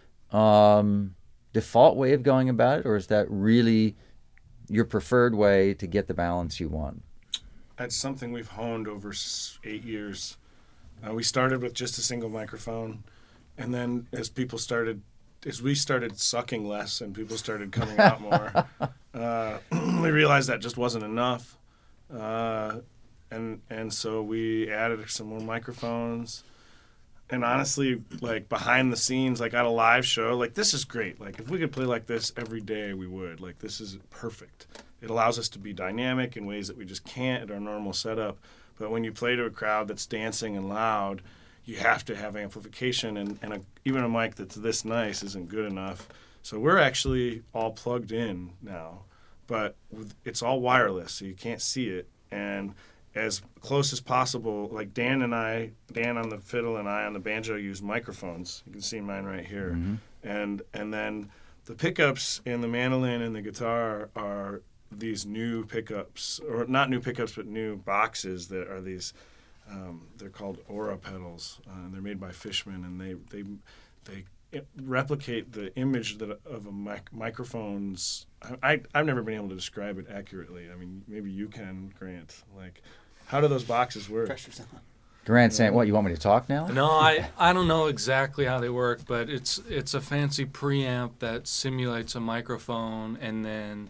[SPEAKER 1] um, default way of going about it, or is that really your preferred way to get the balance you want?
[SPEAKER 5] That's something we've honed over s- eight years. Uh, we started with just a single microphone, and then as people started, as we started sucking less and people started coming out more, uh, we realized that just wasn't enough. Uh, and and so we added some more microphones. And honestly, like behind the scenes, like at a live show, like this is great. Like if we could play like this every day, we would. Like this is perfect. It allows us to be dynamic in ways that we just can't at our normal setup. But when you play to a crowd that's dancing and loud, you have to have amplification, and, and a, even a mic that's this nice isn't good enough. So we're actually all plugged in now, but with, it's all wireless, so you can't see it. And as close as possible, like Dan and I, Dan on the fiddle and I on the banjo use microphones. You can see mine right here.
[SPEAKER 1] Mm-hmm.
[SPEAKER 5] And and then the pickups in the mandolin and the guitar are these new pickups, or not new pickups, but new boxes that are these Um, they're called Aura pedals, uh, and they're made by Fishman, and they they they it replicate the image that of a mic- microphone's. I, I I've never been able to describe it accurately. I mean, maybe you can, Grant. Like, how do those boxes work?
[SPEAKER 4] Pressure's on.
[SPEAKER 1] Grant saying, what, you want me to talk now?
[SPEAKER 6] No, I, I don't know exactly how they work, but it's it's a fancy preamp that simulates a microphone, and then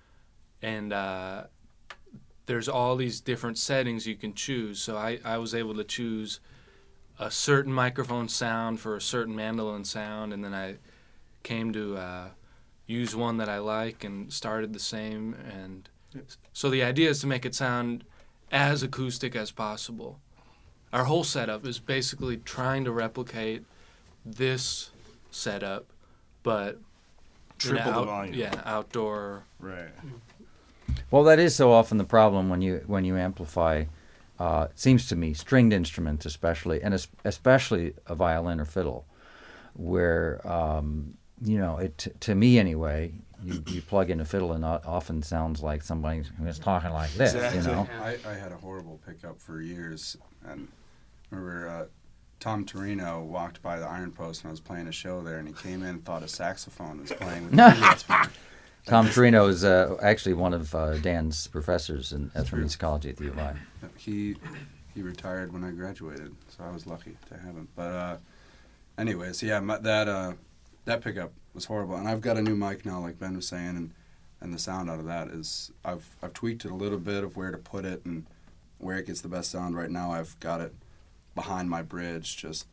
[SPEAKER 6] and uh, there's all these different settings you can choose. So I, I was able to choose a certain microphone sound for a certain mandolin sound, and then I came to uh, use one that I like and started the same. And so the idea is to make it sound as acoustic as possible. Our whole setup is basically trying to replicate this setup, but
[SPEAKER 5] Triple
[SPEAKER 6] in
[SPEAKER 5] the
[SPEAKER 6] out-
[SPEAKER 5] volume.
[SPEAKER 6] Yeah, outdoor.
[SPEAKER 5] Right.
[SPEAKER 1] Well, that is so often the problem when you when you amplify. Uh, it seems to me stringed instruments, especially, and es- especially a violin or fiddle, where um, you know it. T- to me, anyway, you, you plug in a fiddle and it often sounds like somebody who's talking like this.
[SPEAKER 5] Exactly.
[SPEAKER 1] You know.
[SPEAKER 3] I, I had a horrible pickup for years, and I remember uh, Tom Torino walked by the Iron Post when I was playing a show there, and he came in and thought a saxophone was playing with me.
[SPEAKER 1] Tom Torino is uh, actually one of uh, Dan's professors in ethnomusicology at the U of I.
[SPEAKER 3] He he retired when I graduated, so I was lucky to have him. But uh, anyways, yeah, my, that uh, that pickup was horrible, and I've got a new mic now, like Ben was saying, and, and the sound out of that is I've I've tweaked it a little bit of where to put it and where it gets the best sound. Right now, I've got it behind my bridge, just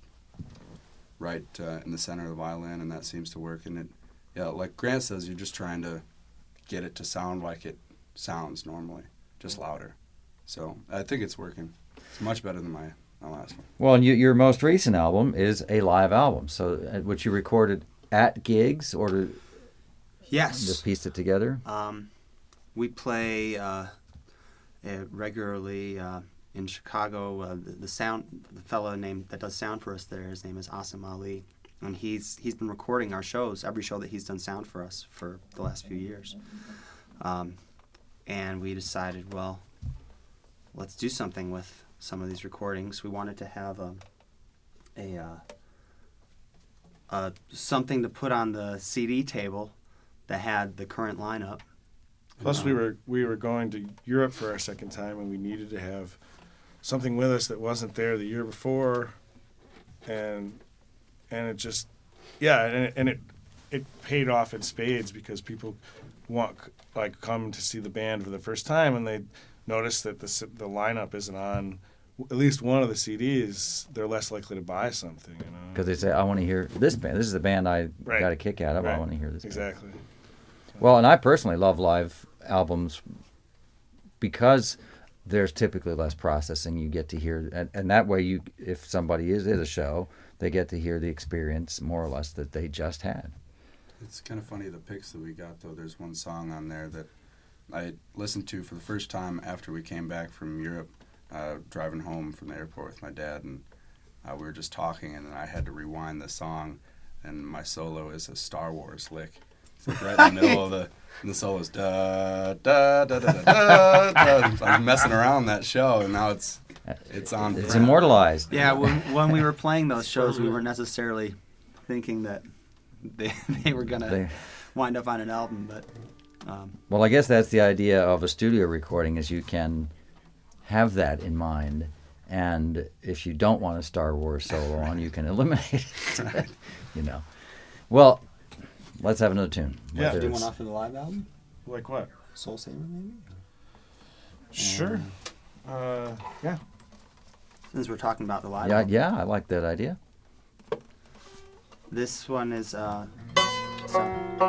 [SPEAKER 3] right uh, in the center of the violin, and that seems to work. And it, yeah, like Grant says, you're just trying to get it to sound like it sounds normally, just louder. So I think it's working. It's much better than my, my last one.
[SPEAKER 1] Well, and you, your most recent album is a live album, so uh, which you recorded at gigs or to
[SPEAKER 4] Yes.
[SPEAKER 1] just pieced it together.
[SPEAKER 4] Um, we play uh, uh, regularly uh, in Chicago. Uh, the, the sound, the fellow named that does sound for us there, his name is Asim Ali, and he's he's been recording our shows, every show that he's done sound for us for the last few years. Um, and we decided, well, let's do something with some of these recordings. We wanted to have a a uh, uh, something to put on the C D table that had the current lineup.
[SPEAKER 5] Plus, we were we were going to Europe for our second time, and we needed to have something with us that wasn't there the year before, and and it just yeah, and it, and it it paid off in spades because people want like come to see the band for the first time, and they notice that the s- the lineup isn't on at least one of the C Ds. They're less likely to buy something, you know.
[SPEAKER 1] Because they say, I want to hear this band. This is the band I
[SPEAKER 5] Right.
[SPEAKER 1] got a kick out of. I
[SPEAKER 5] Right.
[SPEAKER 1] want to hear this band.
[SPEAKER 5] Exactly.
[SPEAKER 1] Well, and I personally love live albums because there's typically less processing. You get to hear, and, and that way, you if somebody is at a show, they get to hear the experience more or less that they just had.
[SPEAKER 3] It's kind of funny, the picks that we got, though. There's one song on there that I listened to for the first time after we came back from Europe, uh, driving home from the airport with my dad, and uh, we were just talking, and then I had to rewind the song, and my solo is a Star Wars lick. It's like right in the middle of the, and the solo's da da da da da da. da. I was messing around that show, and now it's it's on.
[SPEAKER 1] It's
[SPEAKER 3] forever.
[SPEAKER 1] immortalized.
[SPEAKER 4] Yeah, when when we were playing those shows, we weren't necessarily thinking that they they were gonna
[SPEAKER 1] They-
[SPEAKER 4] wind up on an album, but um,
[SPEAKER 1] Well, I guess that's the idea of a studio recording is you can have that in mind, and if you don't want a Star Wars solo on, you can eliminate it. You know. Well, let's have another tune.
[SPEAKER 5] Yeah.
[SPEAKER 1] Whether
[SPEAKER 4] do
[SPEAKER 1] it's-
[SPEAKER 4] one off of the live album,
[SPEAKER 5] Like what?
[SPEAKER 4] Soul Saver maybe.
[SPEAKER 5] Sure. Uh, yeah.
[SPEAKER 4] Since we're talking about the live
[SPEAKER 1] Yeah,
[SPEAKER 4] album,
[SPEAKER 1] yeah, I like that idea.
[SPEAKER 4] this one is uh, so,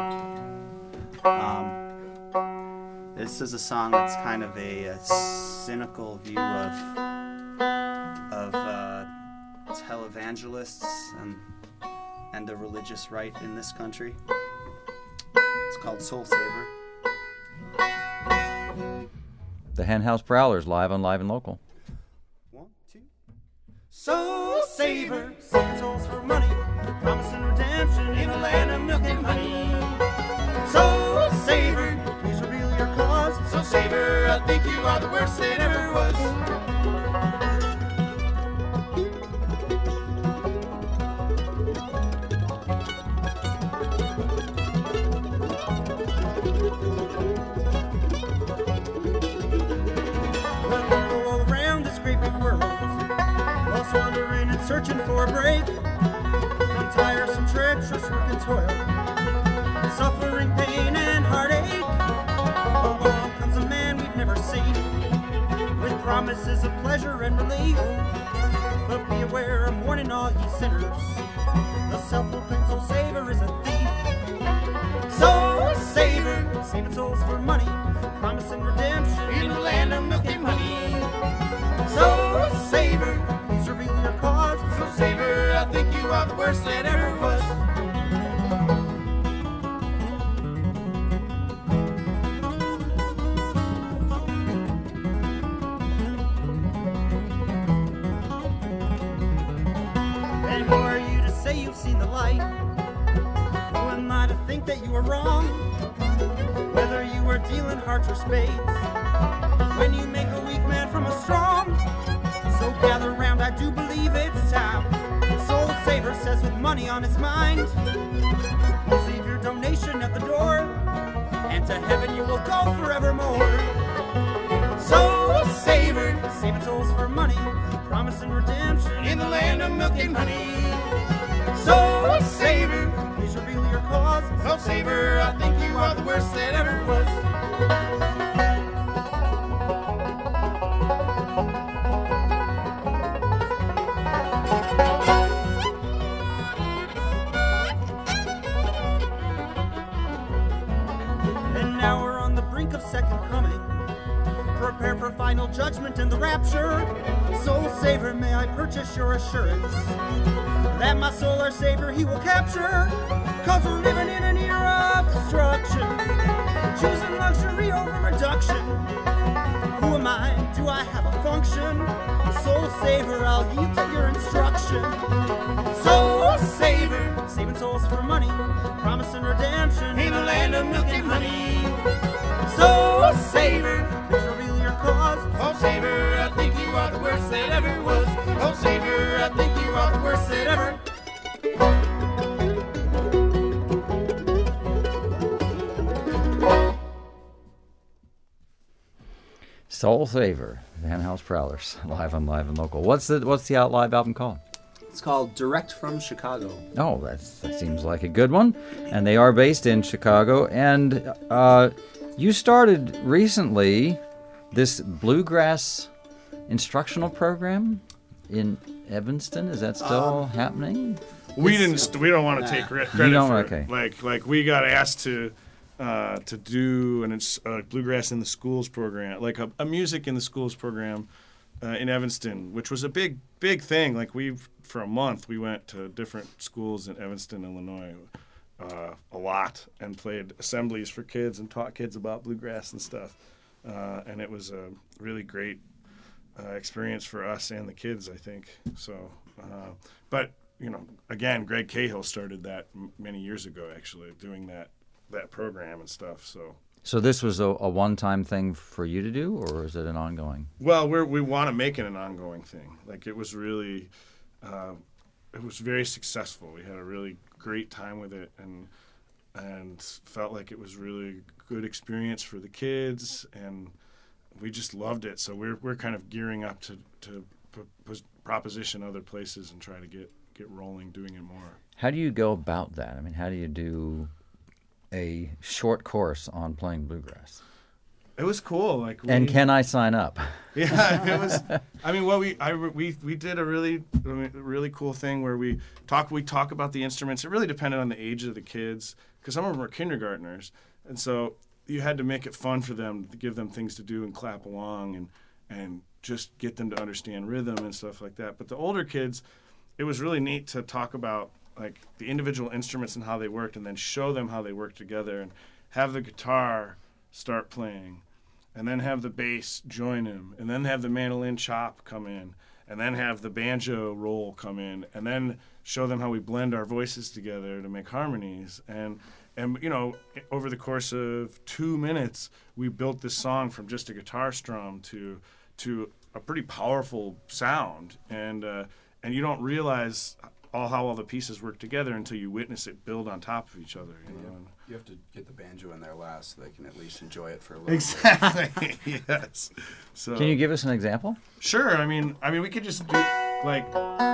[SPEAKER 4] um, this is a song that's kind of a, a cynical view of of uh, televangelists and and the religious right in this country. It's called Soul Saver.
[SPEAKER 1] The Hen House Prowlers live on Live and Local.
[SPEAKER 4] One, two.
[SPEAKER 2] Soul saver, selling souls for money, promising redemption in a land of milk and honey. Soul saver, please reveal your cause. Soul saver, I think you are the worst it ever was.
[SPEAKER 7] Well, people all around this great big world, lost wandering and searching for a break from tiresome, treacherous work and toil, suffering, pain, and heartache. Along comes a man we've never seen, with promises of pleasure and relief. But be aware of warning all ye sinners, the self-proclaimed soul saver is a thief. Soul saver, saving souls for money, promising redemption in the land of milk and honey. Soul saver, please reveal your cause. Soul saver, I think you are the worst that ever was. And who are you to say you've seen the light? Who am I to think that you are wrong? Whether you are dealing hearts or spades, when you make a weak man from a strong. So gather round, I do believe it's time. Soul Saver says with money on his mind, please leave your donation at the door, and to heaven you will go forevermore. Soul Saver, saving souls for money, promising redemption in the land of milk and honey. Soul Saver, please reveal your cause. Soul Saver, I think you are the worst that ever was. And now we're on the brink of second coming. Prepare for final judgment and the rapture. Soul Saver, may I purchase your assurance that my soul, our Savior, he will capture. Cause we're living in an era of destruction, choosing luxury over reduction. Who am I? Do I have a function? Soul Saver, I'll yield to your instruction. Soul Saver, saving souls for money, promising redemption in the land of milk and honey. Soul Saver, please reveal your cause. Oh Saver, I think you are the worst that ever was. Oh Saver, I think you are the worst that ever.
[SPEAKER 1] Soul Saver, the Hen House Prowlers, live on Live and Local. What's the What's the out live album called?
[SPEAKER 4] It's called Direct from Chicago.
[SPEAKER 1] Oh, that's, that seems like a good one. And they are based in Chicago. And uh, you started recently this bluegrass instructional program in Evanston. Is that still
[SPEAKER 5] Um,
[SPEAKER 1] happening?
[SPEAKER 5] We didn't. St- we don't want to take cre- credit
[SPEAKER 1] don't?
[SPEAKER 5] for
[SPEAKER 1] Okay.
[SPEAKER 5] it. Like, like we got asked to uh, to do an ins- uh, bluegrass in the schools program, like a, a music in the schools program uh, in Evanston, which was a big, big thing. Like we, for a month, we went to different schools in Evanston, Illinois, uh, a lot, and played assemblies for kids and taught kids about bluegrass and stuff. Uh, and it was a really great uh, experience for us and the kids, I think. So, uh, but. You know, again, Greg Cahill started that m- many years ago, actually, doing that that program and stuff. So,
[SPEAKER 1] So this was a, a one-time thing for you to do, or is it an ongoing?
[SPEAKER 5] well, we're, we want to make it an ongoing thing. Like, it was really, uh, it was very successful. We had a really great time with it, and and felt like it was really good experience for the kids, and we just loved it. So we're we're kind of gearing up to to p- proposition other places and try to get. get rolling, doing it more.
[SPEAKER 1] How do you go about that? I mean, how do you do a short course on playing bluegrass?
[SPEAKER 5] It was cool. Like, we,
[SPEAKER 1] And can I sign up?
[SPEAKER 5] yeah, it was. I mean, well, we I we we did a really I mean, a really cool thing where we talk we talk about the instruments. It really depended on the age of the kids because some of them were kindergartners, and so you had to make it fun for them, to give them things to do and clap along and and just get them to understand rhythm and stuff like that. But the older kids, it was really neat to talk about like the individual instruments and how they worked, and then show them how they work together, and have the guitar start playing, and then have the bass join him, and then have the mandolin chop come in, and then have the banjo roll come in, and then show them how we blend our voices together to make harmonies. And and you know, over the course of two minutes, we built this song from just a guitar strum to to a pretty powerful sound. And uh, and you don't realize all how all the pieces work together until you witness it build on top of each other. You know.
[SPEAKER 3] You have to get the banjo in there last so they can at least enjoy it for a little
[SPEAKER 5] Exactly. Yes. So
[SPEAKER 1] Can you give us an example?
[SPEAKER 5] Sure. I mean, I mean, we could just do like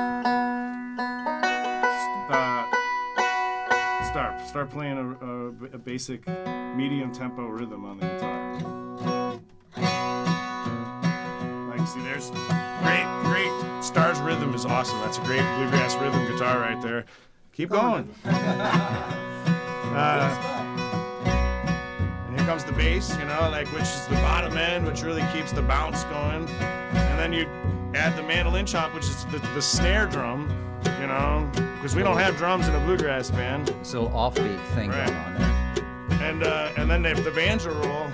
[SPEAKER 5] uh, start start playing a, a, a basic medium tempo rhythm on the guitar. Like, see, there's great, great. Stars rhythm is awesome. That's a great bluegrass rhythm guitar right there. Keep going. Uh, and here comes the bass, you know, like which is the bottom end, which really keeps the bounce going. And then you add the mandolin chop, which is the, the snare drum, you know, because we don't have drums in a bluegrass band.
[SPEAKER 1] It's a little offbeat thing
[SPEAKER 5] Right.
[SPEAKER 1] going on there.
[SPEAKER 5] And uh, and then they have the banjo roll.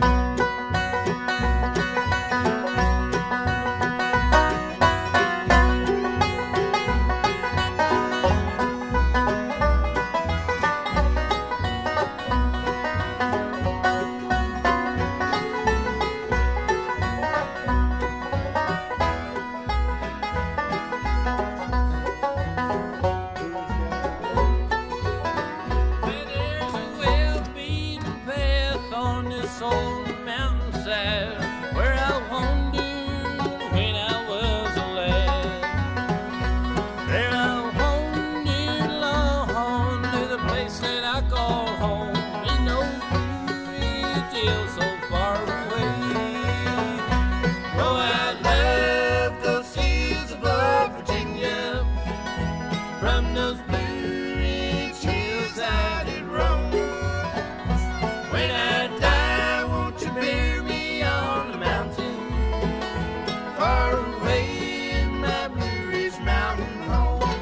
[SPEAKER 8] There's a well-beaten path on this old mountainside where I wandered when I was a lad. There I wandered along to the place that I call home in those blue hills so far away. Oh, I'd love those hills above Virginia. From those blue ridge hills I did roam. When I die, won't you bury me on the mountain, far away in my Blue Ridge Mountain home?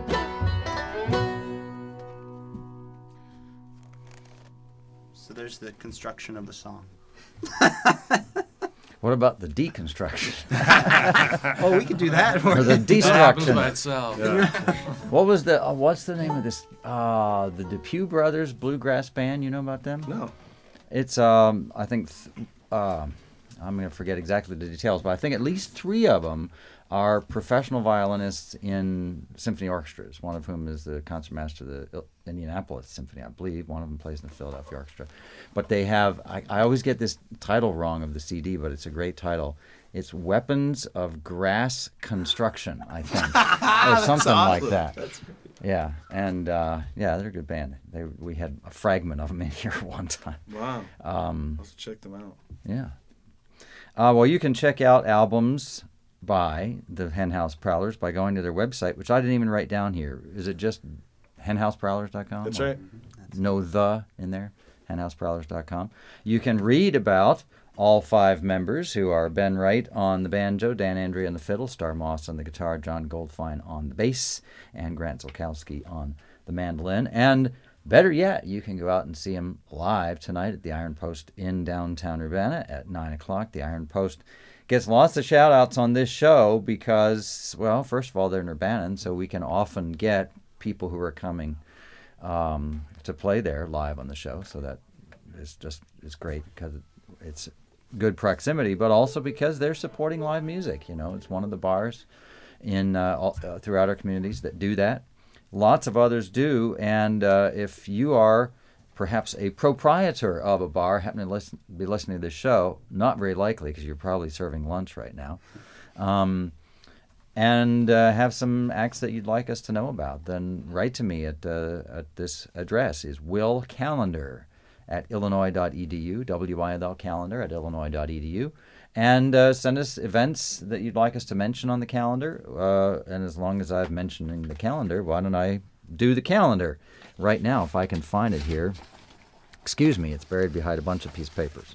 [SPEAKER 4] So there's the construction of the song.
[SPEAKER 1] What about the deconstruction
[SPEAKER 4] Oh, we could do that.
[SPEAKER 1] or the
[SPEAKER 6] That happens by
[SPEAKER 1] destruction?
[SPEAKER 6] itself.
[SPEAKER 1] What was the? Uh, what's the name of this? Uh, the Depew Brothers Bluegrass Band. You know about them?
[SPEAKER 5] No.
[SPEAKER 1] It's um, I think th- uh, I'm going to forget exactly the details, but I think at least three of them are professional violinists in symphony orchestras. One of whom is the concertmaster of the Il- Indianapolis Symphony, I believe. One of them plays in the Philadelphia Orchestra. But they have. I, I always get this title wrong of the C D, but it's a great title. It's Weapons of Grass Construction, I think, or something like that. Yeah, and uh, yeah, they're a good band. They we had a fragment of them in here one time.
[SPEAKER 5] Wow.
[SPEAKER 1] Um,
[SPEAKER 5] Let's check them out.
[SPEAKER 1] yeah. Uh, well, you can check out albums by the Henhouse Prowlers by going to their website, which I didn't even write down here. Is it just henhouse prowlers dot com?
[SPEAKER 5] That's
[SPEAKER 1] or
[SPEAKER 5] right.
[SPEAKER 1] No the in there, henhouse prowlers dot com. You can read about all five members who are Ben Wright on the banjo, Dan Andrea on the fiddle, Star Moss on the guitar, John Goldfine on the bass, and Grant Zolkowski on the mandolin. And better yet, you can go out and see him live tonight at the Iron Post in downtown Urbana at nine o'clock. The Iron Post gets lots of shout-outs on this show because, well, first of all, they're in Urbana, so we can often get people who are coming um, to play there live on the show. So that is just is great because it's good proximity, but also because they're supporting live music. You know, it's one of the bars in uh, all, uh, throughout our communities that do that. Lots of others do, and uh, if you are perhaps a proprietor of a bar, happen to listen, be listening to this show, not very likely because you're probably serving lunch right now, um, and uh, have some acts that you'd like us to know about, then write to me at, uh, at this address is Will Callender at illinois dot e d u, W I L calendar at illinois dot e d u, and uh, send us events that you'd like us to mention on the calendar. Uh, and as long as I'm mentioning the calendar, why don't I do the calendar right now if I can find it here. Excuse me, it's buried behind a bunch of piece of papers.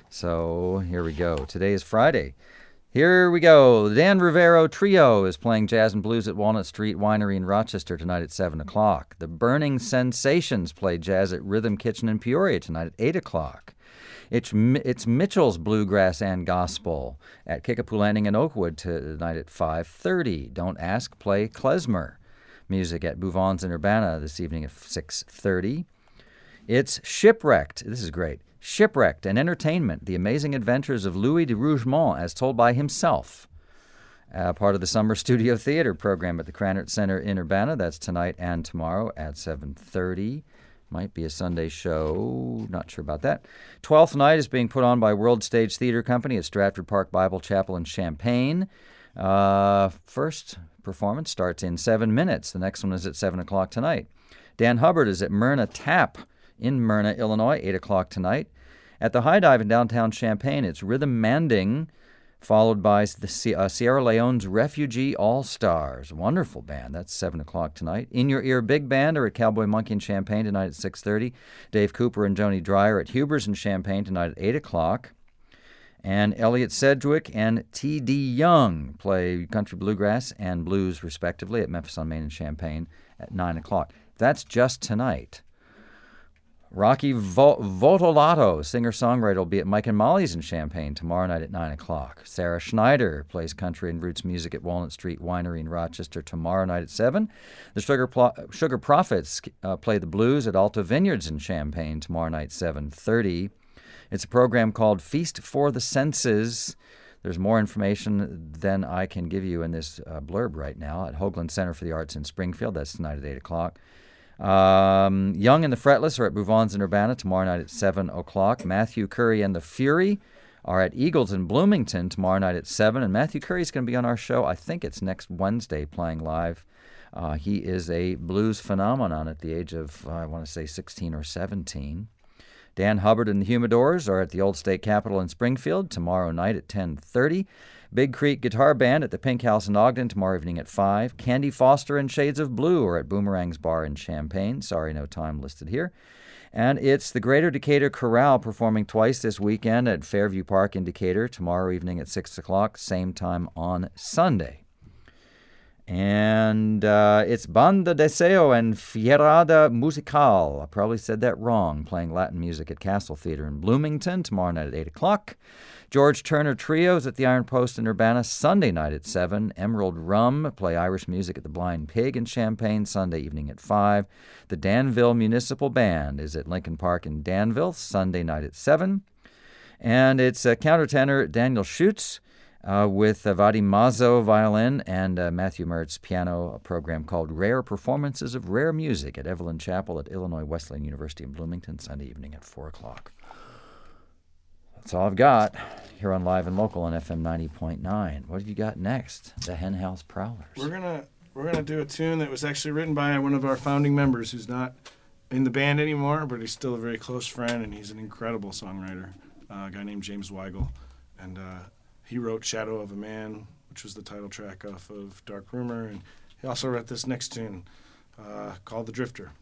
[SPEAKER 1] So here we go. Today is Friday. Here we go. The Dan Rivero Trio is playing jazz and blues at Walnut Street Winery in Rochester tonight at seven o'clock. The Burning Sensations play jazz at Rhythm Kitchen in Peoria tonight at eight o'clock. It's, it's Mitchell's Bluegrass and Gospel at Kickapoo Landing in Oakwood tonight at five thirty. Don't Ask, play klezmer music at Bouvons in Urbana this evening at six thirty. It's Shipwrecked. This is great. Shipwrecked and Entertainment, The Amazing Adventures of Louis de Rougemont as told by himself Uh, part of the Summer Studio Theater program at the Krannert Center in Urbana. That's tonight and tomorrow at seven thirty. Might be a Sunday show. Not sure about that. Twelfth Night is being put on by World Stage Theater Company at Stratford Park Bible Chapel in Champaign. Uh, first performance starts in seven minutes. The next one is at seven o'clock tonight. Dan Hubbard is at Myrna Tap in Myrna, Illinois, eight o'clock tonight. At the High Dive in downtown Champaign, it's Rhythm Manding, followed by the uh, Sierra Leone's Refugee All-Stars. Wonderful band. That's seven o'clock tonight. In Your Ear Big Band are at Cowboy Monkey in Champaign tonight at six thirty. Dave Cooper and Joni Dreyer at Huber's in Champaign tonight at eight o'clock. And Elliot Sedgwick and T D. Young play country bluegrass and blues, respectively, at Memphis on Main in Champaign at nine o'clock. That's just tonight. Rocky Vo- Votolato, singer-songwriter, will be at Mike and Molly's in Champaign tomorrow night at nine o'clock. Sarah Schneider plays country and roots music at Walnut Street Winery in Rochester tomorrow night at seven. The Sugar, Pl- Sugar Prophets uh, play the blues at Alta Vineyards in Champaign tomorrow night, seven thirty. It's a program called Feast for the Senses. There's more information than I can give you in this uh, blurb right now at Hoagland Center for the Arts in Springfield. That's tonight at eight o'clock. Um, Young and the Fretless are at Bouvons in Urbana tomorrow night at seven o'clock. Matthew Curry and the Fury are at Eagles in Bloomington tomorrow night at seven. And Matthew Curry is going to be on our show. I think it's next Wednesday playing live. Uh, he is a blues phenomenon at the age of, uh, I want to say, sixteen or seventeen. Dan Hubbard and the Humidors are at the Old State Capitol in Springfield tomorrow night at ten thirty. Big Creek Guitar Band at the Pink House in Ogden tomorrow evening at five. Candy Foster and Shades of Blue are at Boomerang's Bar in Champaign. Sorry, no time listed here. And it's the Greater Decatur Chorale performing twice this weekend at Fairview Park in Decatur tomorrow evening at six o'clock, same time on Sunday. And uh, it's Banda Deseo and Fierada Musical. I probably said that wrong, playing Latin music at Castle Theater in Bloomington tomorrow night at eight o'clock. George Turner Trios at the Iron Post in Urbana Sunday night at seven. Emerald Rum play Irish music at the Blind Pig in Champaign Sunday evening at five. The Danville Municipal Band is at Lincoln Park in Danville Sunday night at seven. And it's uh, countertenor Daniel Schutz Uh, with uh, Vadim Mazzo violin and uh, Matthew Mertz piano, a program called Rare Performances of Rare Music at Evelyn Chapel at Illinois Wesleyan University in Bloomington, Sunday evening at four o'clock. That's all I've got here on Live and Local on F M ninety point nine. What have you got next? The Hen House Prowlers.
[SPEAKER 5] We're gonna we're gonna do a tune that was actually written by one of our founding members who's not in the band anymore, but he's still a very close friend, and he's an incredible songwriter, uh, a guy named James Weigel. And uh, he wrote Shadow of a Man, which was the title track off of Dark Rumor, and he also wrote this next tune uh, called The Drifter.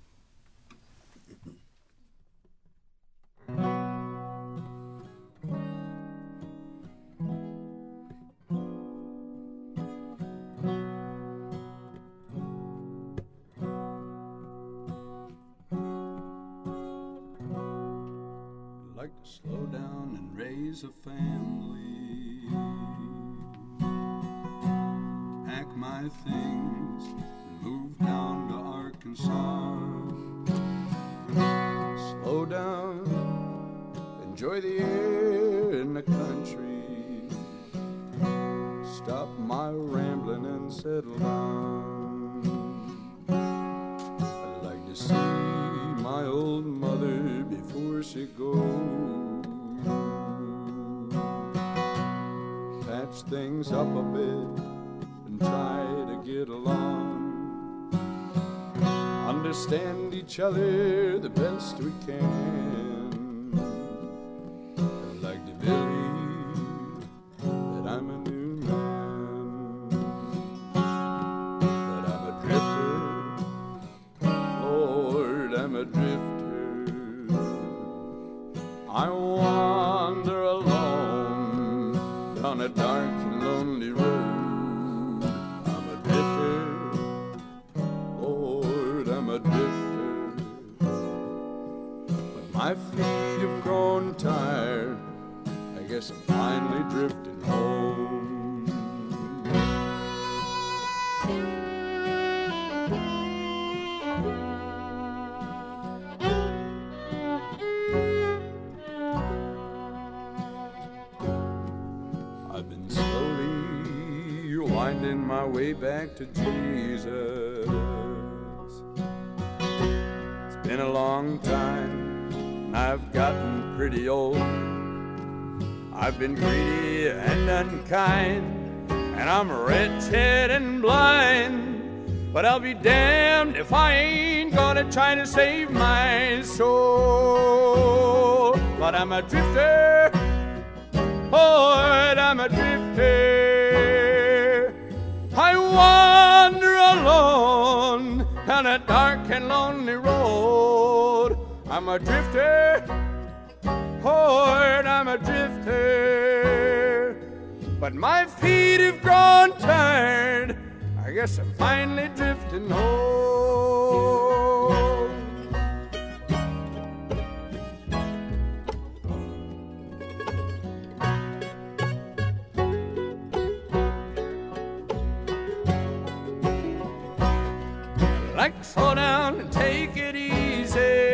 [SPEAKER 9] Like to slow down and raise a family, pack my things and move down to Arkansas. Slow down, enjoy the air in the country, stop my rambling and settle down. I'd like to see my old mother before she goes, patch things up a bit and try to get along, understand each other the best we can. I'd like to believe that I'm a new man, but I'm a drifter, Lord, I'm a drifter. I wander alone down a dark and lonely road. I'm a drifter, Lord, I'm a drifter. But my feet have grown tired, I guess I'm finally drifting home. finding my way back to Jesus. It's been a long time, I've gotten pretty old. I've been greedy and unkind, and I'm wretched and blind. But I'll be damned if I ain't gonna try to save my soul. But I'm a drifter, Lord, I'm a drifter. I wander alone down a dark and lonely road. I'm a drifter, Lord, I'm a drifter. But my feet have grown tired, I guess I'm finally drifting home. I'd like to slow down and take it easy.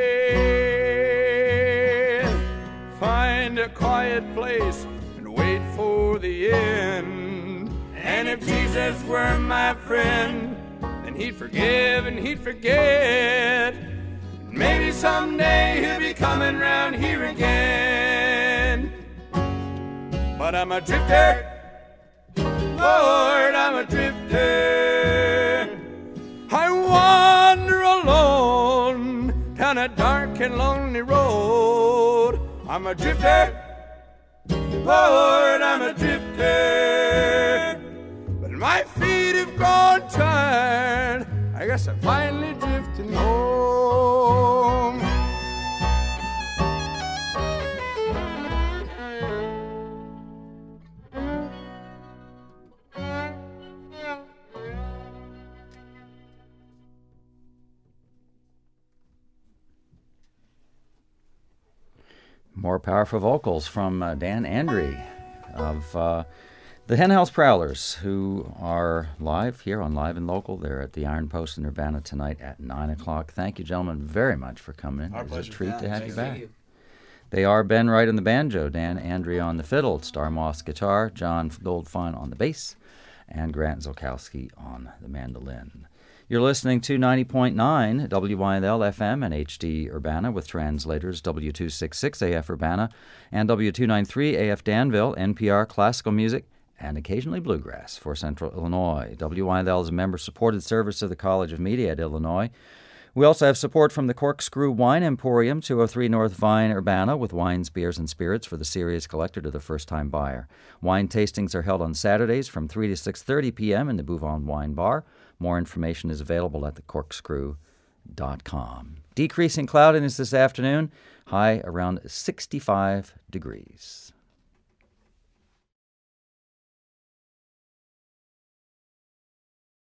[SPEAKER 9] Find a quiet place and wait for the end. And if Jesus were my friend, then he'd forgive and he'd forget. Maybe someday he'll be coming round here again. But I'm a drifter, Lord, I'm a drifter. I wander alone down a dark and lonely road. I'm a drifter, Lord, I'm a drifter. But my feet have grown tired, I guess I'm finally drifting home.
[SPEAKER 1] More powerful vocals from uh, Dan Andre of uh, the Hen House Prowlers, who are live here on Live and Local. They're at the Iron Post in Urbana tonight at nine o'clock. Thank you, gentlemen, very much for coming in.
[SPEAKER 5] Our
[SPEAKER 1] It's
[SPEAKER 5] pleasure.
[SPEAKER 1] a treat
[SPEAKER 4] Yeah,
[SPEAKER 1] to have
[SPEAKER 4] thank
[SPEAKER 1] you back.
[SPEAKER 4] you.
[SPEAKER 1] They are Ben Wright on the banjo, Dan Andre on the fiddle, Star Moss guitar, John Goldfine on the bass, and Grant Zolkowski on the mandolin. You're listening to ninety point nine W Y L F M and H D Urbana with translators W two sixty-six A F Urbana and W two ninety-three A F Danville, N P R classical music, and occasionally bluegrass for Central Illinois. W Y L is a member-supported service of the College of Media at Illinois. We also have support from the Corkscrew Wine Emporium, two oh three North Vine, Urbana, with wines, beers, and spirits for the serious collector to the first-time buyer. Wine tastings are held on Saturdays from three to six thirty p.m. in the Bouvon Wine Bar. More information is available at the corkscrew dot com. Decreasing cloudiness this afternoon, high around sixty-five degrees.